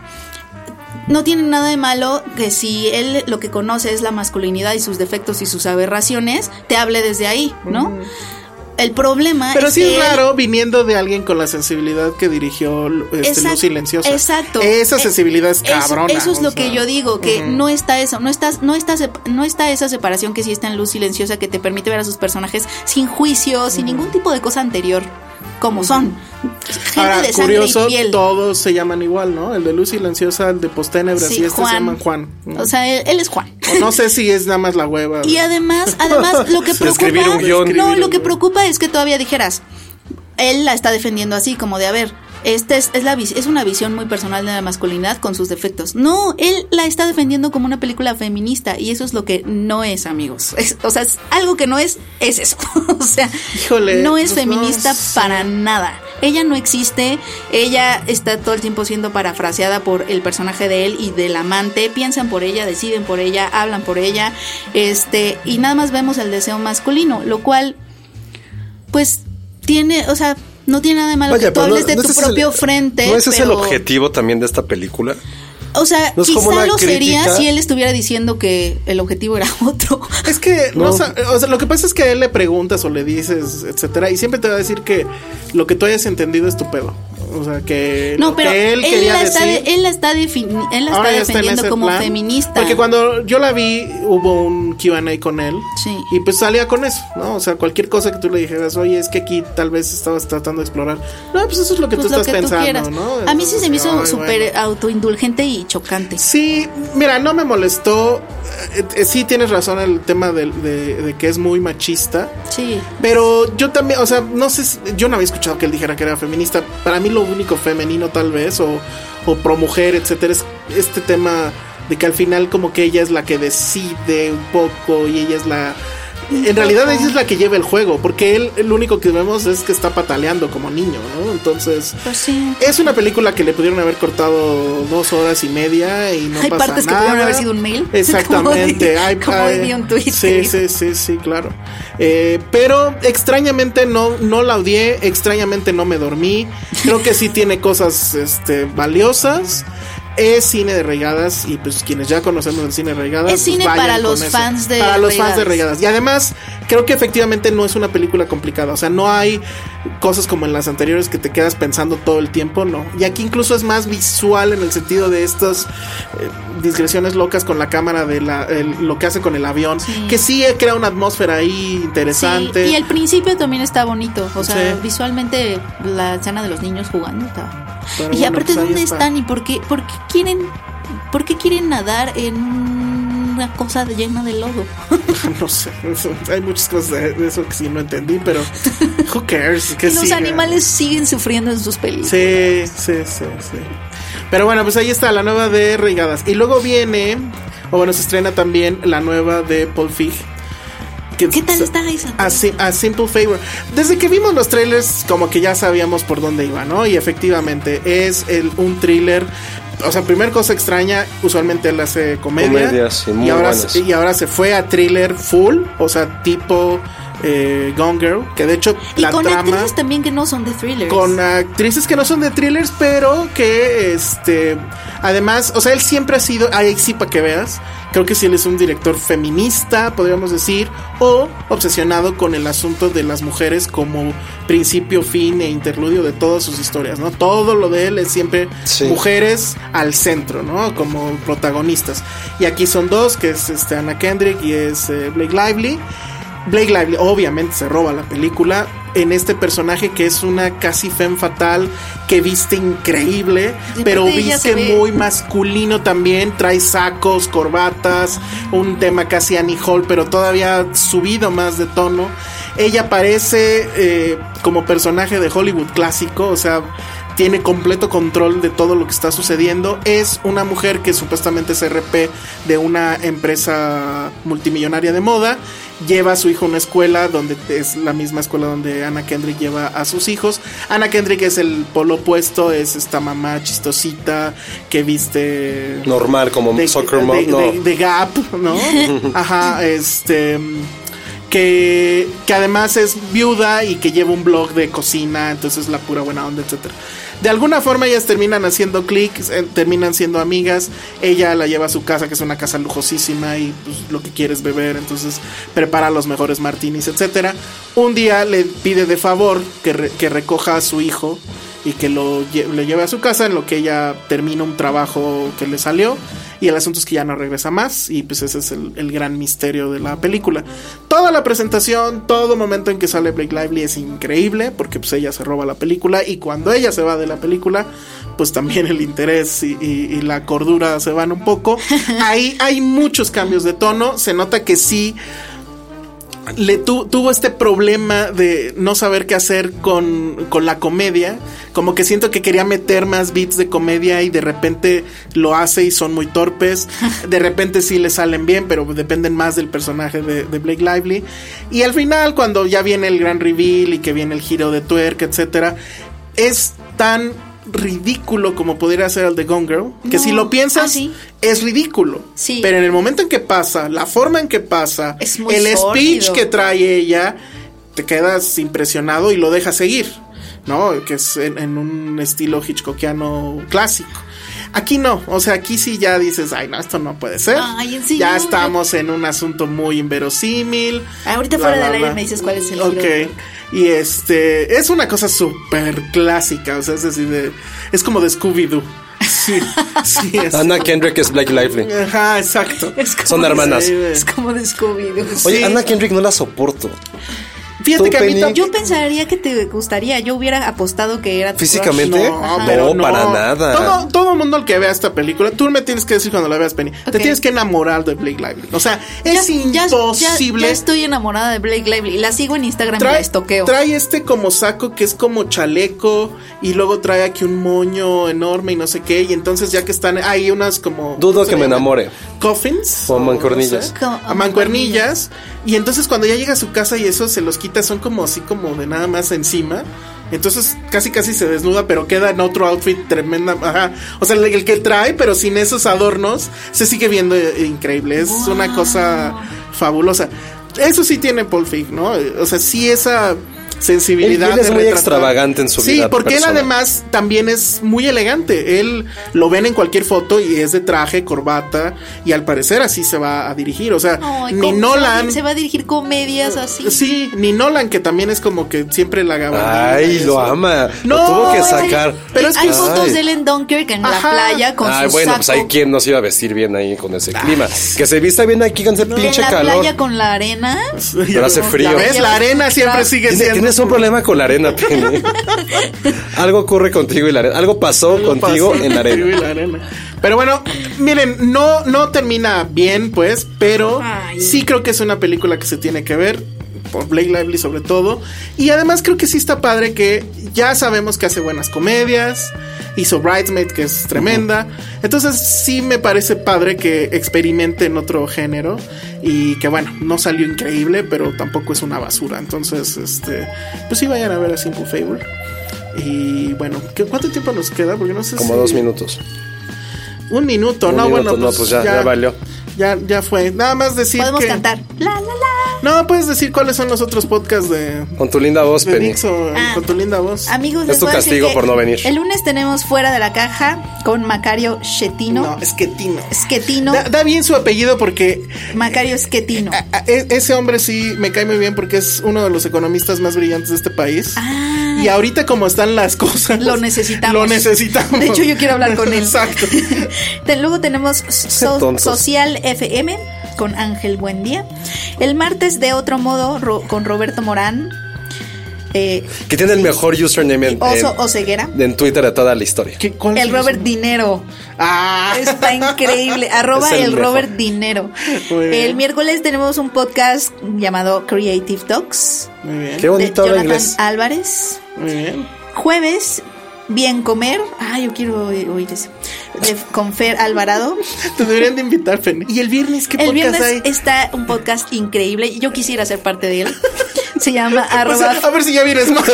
no tiene nada de malo que si él lo que conoce es la masculinidad y sus defectos y sus aberraciones, te hable desde ahí, ¿no? El problema Pero es sí que es él- raro viniendo de alguien con la sensibilidad que dirigió este, Exacto, Luz Silenciosa. Exacto. Esa Eh, sensibilidad es eso- cabrona. Eso, es o lo sea. que yo digo, que Ujú. no está eso, no está, no está, sep- no está esa separación que sí está en Luz Silenciosa, que te permite ver a sus personajes sin juicio, sin ningún tipo de cosa anterior, como son. Gente Ahora, de sangre curioso, y piel. todos se llaman igual, ¿no? El de Luz Silenciosa, el de Posténebras Sí, y este Juan. se llaman Juan. ¿no? O sea, él, él es Juan. O no sé si es nada más la hueva. Y además, además, lo que Escribir preocupa, un guión. no, Escribir lo un que guión. preocupa es que todavía dijeras, él la está defendiendo así, como de, a ver, esta es, es, la, vis- es una visión muy personal de la masculinidad con sus defectos. No, él la está defendiendo como una película feminista y eso es lo que no es, amigos. Es- o sea, es algo que no es, es eso. O sea, Híjole, no es pues no feminista sé. para nada. Ella no existe, ella está todo el tiempo siendo parafraseada por el personaje de él y del amante, piensan por ella, deciden por ella, hablan por ella, este, y nada más vemos el deseo masculino, lo cual, pues, tiene, o sea, no tiene nada de malo que tú pero hables de no tu ese es propio el- frente. ¿No ese es el pero- objetivo también de esta película? O sea, ¿No es como quizá una lo sería crítica? si él estuviera diciendo que el objetivo era otro. Es que, no. No. sa- o sea, lo que pasa es que a él le preguntas o le dices, etcétera, y siempre te va a decir que lo que tú hayas entendido es tu pedo. O sea, que No, lo pero que él, él, quería la está, decir. de- él la está, defini- él la está ahora ya está en defendiendo ese como plan. feminista. Porque cuando yo la vi, hubo un Q and A con él. Sí. Y pues salía con eso, ¿no? O sea, cualquier cosa que tú le dijeras, oye, es que aquí tal vez estabas tratando de explorar. No, pues eso es lo que Pues tú lo estás que tú pensando, quieras. ¿no? A mí sí se me hizo Entonces, ay, súper bueno. autoindulgente y chocante. Sí, mira, no me molestó. Eh, eh, sí tienes razón el tema de, de- de que es muy machista. Sí. Pero yo también, o sea, no sé, si- yo no había escuchado que él dijera que era feminista. Para mí lo único femenino tal vez, o, o pro mujer, etcétera, es este tema de que al final como que ella es la que decide un poco y ella es la... En realidad ella es la que lleva el juego, porque él, lo único que vemos es que está pataleando como niño, ¿no? Entonces... Pues sí. Es una película que le pudieron haber cortado dos horas y media y no Hay pasa partes que nada. pudieron haber sido un mail. Exactamente. Como Hay- di- como hay- di un Twitter. Sí, sí, sí, sí, claro. Eh, pero extrañamente no, no la odié, extrañamente no me dormí. Creo que sí tiene cosas este, valiosas. Es cine de Reigadas y pues quienes ya conocemos el cine de Reigadas Es cine pues, vayan para con los eso. fans de para los fans de Reigadas. Reigadas. Y además creo que efectivamente no es una película complicada, o sea, no hay cosas como en las anteriores que te quedas pensando todo el tiempo, no. Y aquí incluso es más visual en el sentido de estas eh, digresiones locas con la cámara de la, el- lo que hace con el avión, Sí. que sí crea una atmósfera ahí interesante. Sí, y el principio también está bonito. O sea, Sí. visualmente la escena de los niños jugando está. Pero y bueno, aparte, pues ahí ¿dónde está. están? ¿Y por qué, por qué quieren, por qué quieren nadar en un una cosa llena de lodo? No sé, eso, hay muchas cosas de, de eso que sí no entendí, pero who cares? Que Y los siga. animales siguen sufriendo en sus películas. Sí, sí, sí, sí. Pero bueno, pues ahí está la nueva de Reigadas. Y luego viene, o bueno, se estrena también la nueva de Paul Feig. Que ¿Qué tal está esa? A, a Simple Favor. Desde que vimos los trailers, como que ya sabíamos por dónde iba, ¿no? Y efectivamente es el, un thriller. O sea, primer cosa extraña, usualmente él hace comedia. Comedias, sí, muy y, ahora, buenas. y ahora se fue a thriller full, o sea, tipo eh, Gone Girl, que de hecho Y la con trama... actrices también que no son de thrillers. Con actrices que no son de thrillers, pero que este además, o sea, él siempre ha sido, ahí sí para que veas, creo que sí él es un director feminista, podríamos decir, o obsesionado con el asunto de las mujeres como principio, fin e interludio de todas sus historias, ¿no? Todo lo de él es siempre Sí. mujeres al centro, ¿no? Como protagonistas. Y aquí son dos, que es este Anna Kendrick y es eh, Blake Lively. Blake Lively obviamente se roba la película en este personaje que es una casi femme fatal, que viste increíble, Sí, pero porque ella viste se ve- muy masculino también, trae sacos, corbatas, un tema casi Annie Hall, pero todavía subido más de tono. Ella parece eh, como personaje de Hollywood clásico, o sea, tiene completo control de todo lo que está sucediendo. Es una mujer que supuestamente es R P de una empresa multimillonaria de moda. Lleva a su hijo a una escuela donde es la misma escuela donde Anna Kendrick lleva a sus hijos. Anna Kendrick es el polo opuesto, es esta mamá chistosita que viste Normal, como de, Soccer de- Mom, de- no. de- de Gap, ¿no? Ajá, este que, que además es viuda y que lleva un blog de cocina, entonces la pura buena onda, etcétera. De alguna forma ellas terminan haciendo clic, eh, terminan siendo amigas. Ella la lleva a su casa, que es una casa lujosísima, y pues lo que quiere es beber, entonces prepara los mejores martinis, etcétera. Un día le pide de favor que, re- que recoja a su hijo y que lo lle- le lleve a su casa, en lo que ella termina un trabajo que le salió. Y el asunto es que ya no regresa más. Y pues ese es el, el gran misterio de la película. Toda la presentación, todo momento en que sale Blake Lively es increíble, porque pues ella se roba la película. Y cuando ella se va de la película, pues también el interés y, y- y la cordura se van un poco. Ahí hay muchos cambios de tono. Se nota que sí le tu- tuvo este problema de no saber qué hacer con, con la comedia. Como que siento que quería meter más beats de comedia y de repente lo hace y son muy torpes. De repente sí le salen bien, pero dependen más del personaje de, de Blake Lively. Y al final, cuando ya viene el gran reveal y que viene el giro de tuerca, etcétera, es tan ridículo como podría ser el de Gone Girl, que No. si lo piensas Ah, ¿sí? es ridículo. Sí. Pero en el momento en que pasa, la forma en que pasa, Es muy el speech sórdido. que trae ella, te quedas impresionado y lo dejas seguir, ¿no? Que es en, en un estilo hitchcockiano clásico. Aquí no, o sea, aquí sí ya dices, ay, no, esto no puede ser. Ay, ¿en serio? Ya estamos en un asunto muy inverosímil. Ahorita bla, fuera bla, del aire bla. me dices cuál es el Ok. giro. Y este, es una cosa súper clásica, o sea, es decir, de, es como de Scooby-Doo. Sí, sí, es. Anna Kendrick es Blake Lively. Ajá, exacto. Es como Son de- hermanas. Sí, Es como de Scooby-Doo. Oye, Sí. Anna Kendrick no la soporto. Fíjate ¿Tú, que a mí Penny? tampoco. Yo pensaría que te gustaría. Yo hubiera apostado que era tu ¿Físicamente? crush. No, Ajá. pero No, para nada. Todo, todo mundo el que vea esta película, tú me tienes que decir cuando la veas, Penny, te Ok. tienes que enamorar de Blake Lively. O sea, Ya- es ya- imposible. Ya, ya estoy enamorada de Blake Lively. La sigo en Instagram y la Trae, estoqueo. trae este como saco que es como chaleco y luego trae aquí un moño enorme y no sé qué, y entonces ya que están hay unas como Dudo ¿cómo que se me llama? enamore. Coffins O o mancuernillas. no sé, Como- a mancuernillas, y entonces cuando ya llega a su casa y eso se los quita, son como así como de nada más encima. Entonces casi casi se desnuda, pero queda en otro outfit tremenda, ajá. O sea, el, el que trae, pero sin esos adornos, se sigue viendo eh, increíble. Es Wow. una cosa fabulosa. Eso sí tiene Paul Feig, ¿no? O sea, sí esa sensibilidad. Él- él es de muy retratar- extravagante en su sí, vida Sí, porque personal. él además también es muy elegante. Él lo ven en cualquier foto y es de traje, corbata, y al parecer así se va a dirigir. O sea, Ay, ni ¿cómo se va- Nolan. Se va a dirigir comedias así. Sí, ni Nolan, que también es como que siempre la gabardina. Ay, y lo eso. ama. No, Lo tuvo que ay, sacar. pero es que Hay Ay. fotos de él en Dunkirk en Ajá. la playa con Ay, su bueno, saco. pues hay quien no se iba a vestir bien ahí con ese clima. Que se vista bien aquí con ese en pinche la calor. playa con la arena. Pero hace frío. ¿Ya ves? La arena siempre sigue Tiene, siendo. Tienes un problema con la arena, Penny. Algo ocurre contigo y la arena. Algo pasó Algo contigo pasó en la arena. contigo y la arena. Pero bueno, miren, no, no termina bien, pues, pero Ay. sí creo que es una película que se tiene que ver, por Blake Lively sobre todo. Y además creo que sí está padre que ya sabemos que hace buenas comedias. Hizo Bridesmaid, que es tremenda. Entonces sí me parece padre que experimente en otro género. Y que bueno, no salió increíble, pero tampoco es una basura. Entonces, este, pues sí vayan a ver a Simple Favor. Y bueno, ¿qué, ¿cuánto tiempo nos queda? Porque no sé Como si... dos minutos. Un minuto, Un no, minuto, bueno, no, pues, pues ya, ya valió. Ya, ya fue. Nada más decir Podemos que... cantar. La, la, la. No, puedes decir cuáles son los otros podcasts de... Con tu linda voz, de Penny. Dixo, Ah. con tu linda voz. Amigos, Es les tu voy a decir castigo que por no venir. El lunes tenemos Fuera de la Caja con Macario Schettino. No, Schettino. Schettino. Da, da bien su apellido porque Macario Schettino. a- a- e- ese hombre sí me cae muy bien porque es uno de los economistas más brillantes de este país. Ah. Y ahorita como están las cosas... Lo necesitamos. Lo necesitamos. De hecho, yo quiero hablar con él. Exacto. Te- Luego tenemos So- tontos. Social F M con Ángel Buendía. El martes, de otro modo, ro- con Roberto Morán. Eh, Que tiene el mejor username en, Oso en- o Ceguera. en Twitter de toda la historia. ¿Qué- cuál es El Robert Dinero. Ah. Está increíble. Arroba Es el el, mejor. Robert Dinero. Muy bien. El miércoles tenemos un podcast llamado Creative Talks Muy bien. Qué de bonito habla Jonathan inglés. Álvarez. Muy bien. Jueves, Bien Comer. Ah, yo quiero oír, oír eso. De- con Fer Alvarado. Te deberían de invitar, Penny. ¿Y el viernes qué El podcast viernes hay? está un podcast increíble. Yo quisiera ser parte de él. Se llama O sea, arroba, a ver si ya vienes más.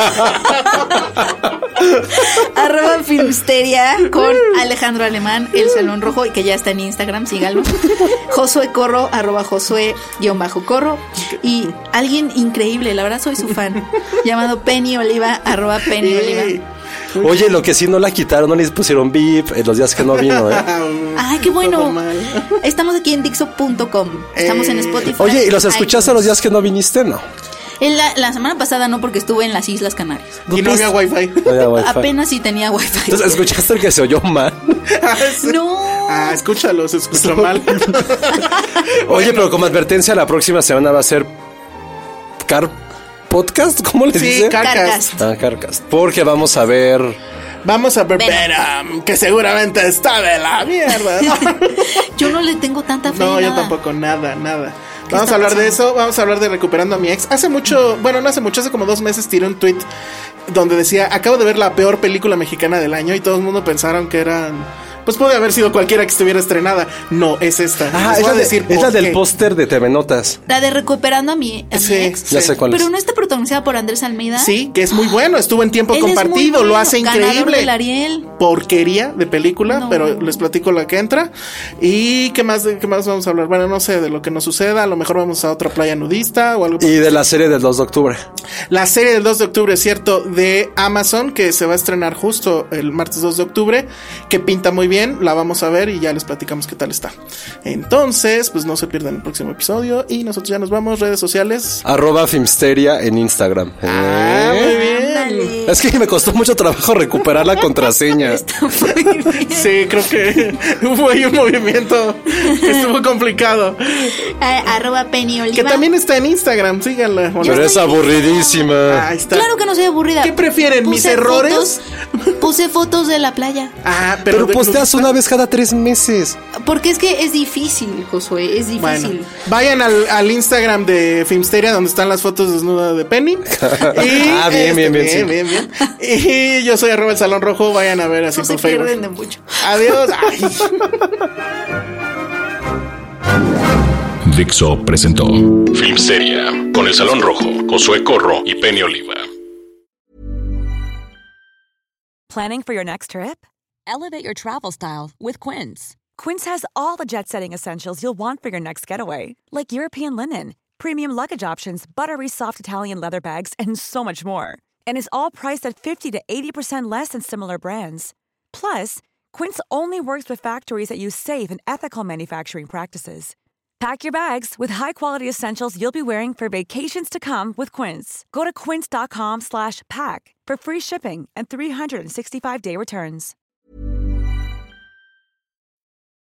arroba Filmsteria con Alejandro Alemán, El Salón Rojo, y que ya está en Instagram, síganlo. Josué Corro, arroba Josué guión bajo Corro. Y alguien increíble, la verdad soy su fan, llamado Penny Oliva, arroba Penny Oliva. Oye, lo que sí no la quitaron, no les pusieron beep en los días que no vino, ¿eh? Ay, qué Todo bueno. mal. Estamos aquí en Dixo punto com. Estamos en Eh, Spotify. Oye, ¿y los escuchaste iTunes. los días que no viniste? No. En la, la semana pasada no, porque estuve en las Islas Canarias. Y no había wifi. No había wifi. Apenas si tenía wifi. Entonces, ¿escuchaste el que se oyó mal? No. Ah, escúchalo, se escuchó mal. Oye, pero como advertencia, la próxima semana va a ser Car Podcast, ¿cómo les Sí, dice? Carcast. Carcast. Ah, Carcast. Porque vamos a ver. Vamos a ver Venom. Venom, que seguramente está de la mierda. Yo no le tengo tanta fe. No, en yo nada. tampoco, nada, nada. ¿Qué Vamos está a hablar de pasando? eso, vamos a hablar de Recuperando a mi ex. Hace mucho, bueno, no hace mucho, hace como dos meses tiré un tweet donde decía, acabo de ver la peor película mexicana del año y todo el mundo pensaron que eran... Pues puede haber sido cualquiera que estuviera estrenada. No, es esta. Ah, Les es voy la, a de- decir es la por del qué. póster de T V Notas. La de Recuperando a mi, a mi Sí, ex. Ya sé cuál Pero es. no está protagonizada por Andrés Almeida. Sí, que es muy bueno, estuvo en tiempo Él es muy compartido, bueno, lo hace ganador increíble. del Ariel. Porquería de película, No. pero les platico la que entra. ¿Y qué más, de, qué más vamos a hablar? Bueno, no sé, de lo que nos suceda. A lo mejor vamos a otra playa nudista o algo. Y de la serie del dos de octubre. La serie del dos de octubre, cierto, de Amazon, que se va a estrenar justo el martes dos de octubre, que pinta muy bien, la vamos a ver y ya les platicamos qué tal está. Entonces, pues no se pierdan el próximo episodio y nosotros ya nos vamos, redes sociales. Arroba Filmsteria en Instagram. Ah, ¿Eh? muy bien. Ándale. Es que me costó mucho trabajo recuperar la contraseña. Está muy bien. Sí, creo que hubo ahí un movimiento que estuvo complicado. Ah, arroba Penny Oliva. Que también está en Instagram, síganla. Bueno, Pero es aburridísima. ahí está. Claro que no soy aburrida. ¿Qué prefieren, mis errores? fotos- puse fotos de la playa. Ah, pero, Pero de- posteas una vez cada tres meses. Porque es que es difícil, Josué, es difícil. Bueno, vayan al, al Instagram de Filmsteria donde están las fotos desnudas de Penny. Y, Ah, bien, bien, bien, sí. bien, bien. Y yo soy arroba el Salón Rojo, vayan a ver a no Simple se Favor. pierden de mucho. Adiós. Ay. Dixo presentó Filmsteria con El Salón Rojo, Josué Corro y Penny Oliva. Planning for your next trip? Elevate your travel style with Quince. Quince has all the jet-setting essentials you'll want for your next getaway, like European linen, premium luggage options, buttery soft Italian leather bags, and so much more. And is all priced at fifty to eighty percent less than similar brands. Plus, Quince only works with factories that use safe and ethical manufacturing practices. Pack your bags with high-quality essentials you'll be wearing for vacations to come with Quince. Go to quince.com slash pack for free shipping and three sixty-five day returns.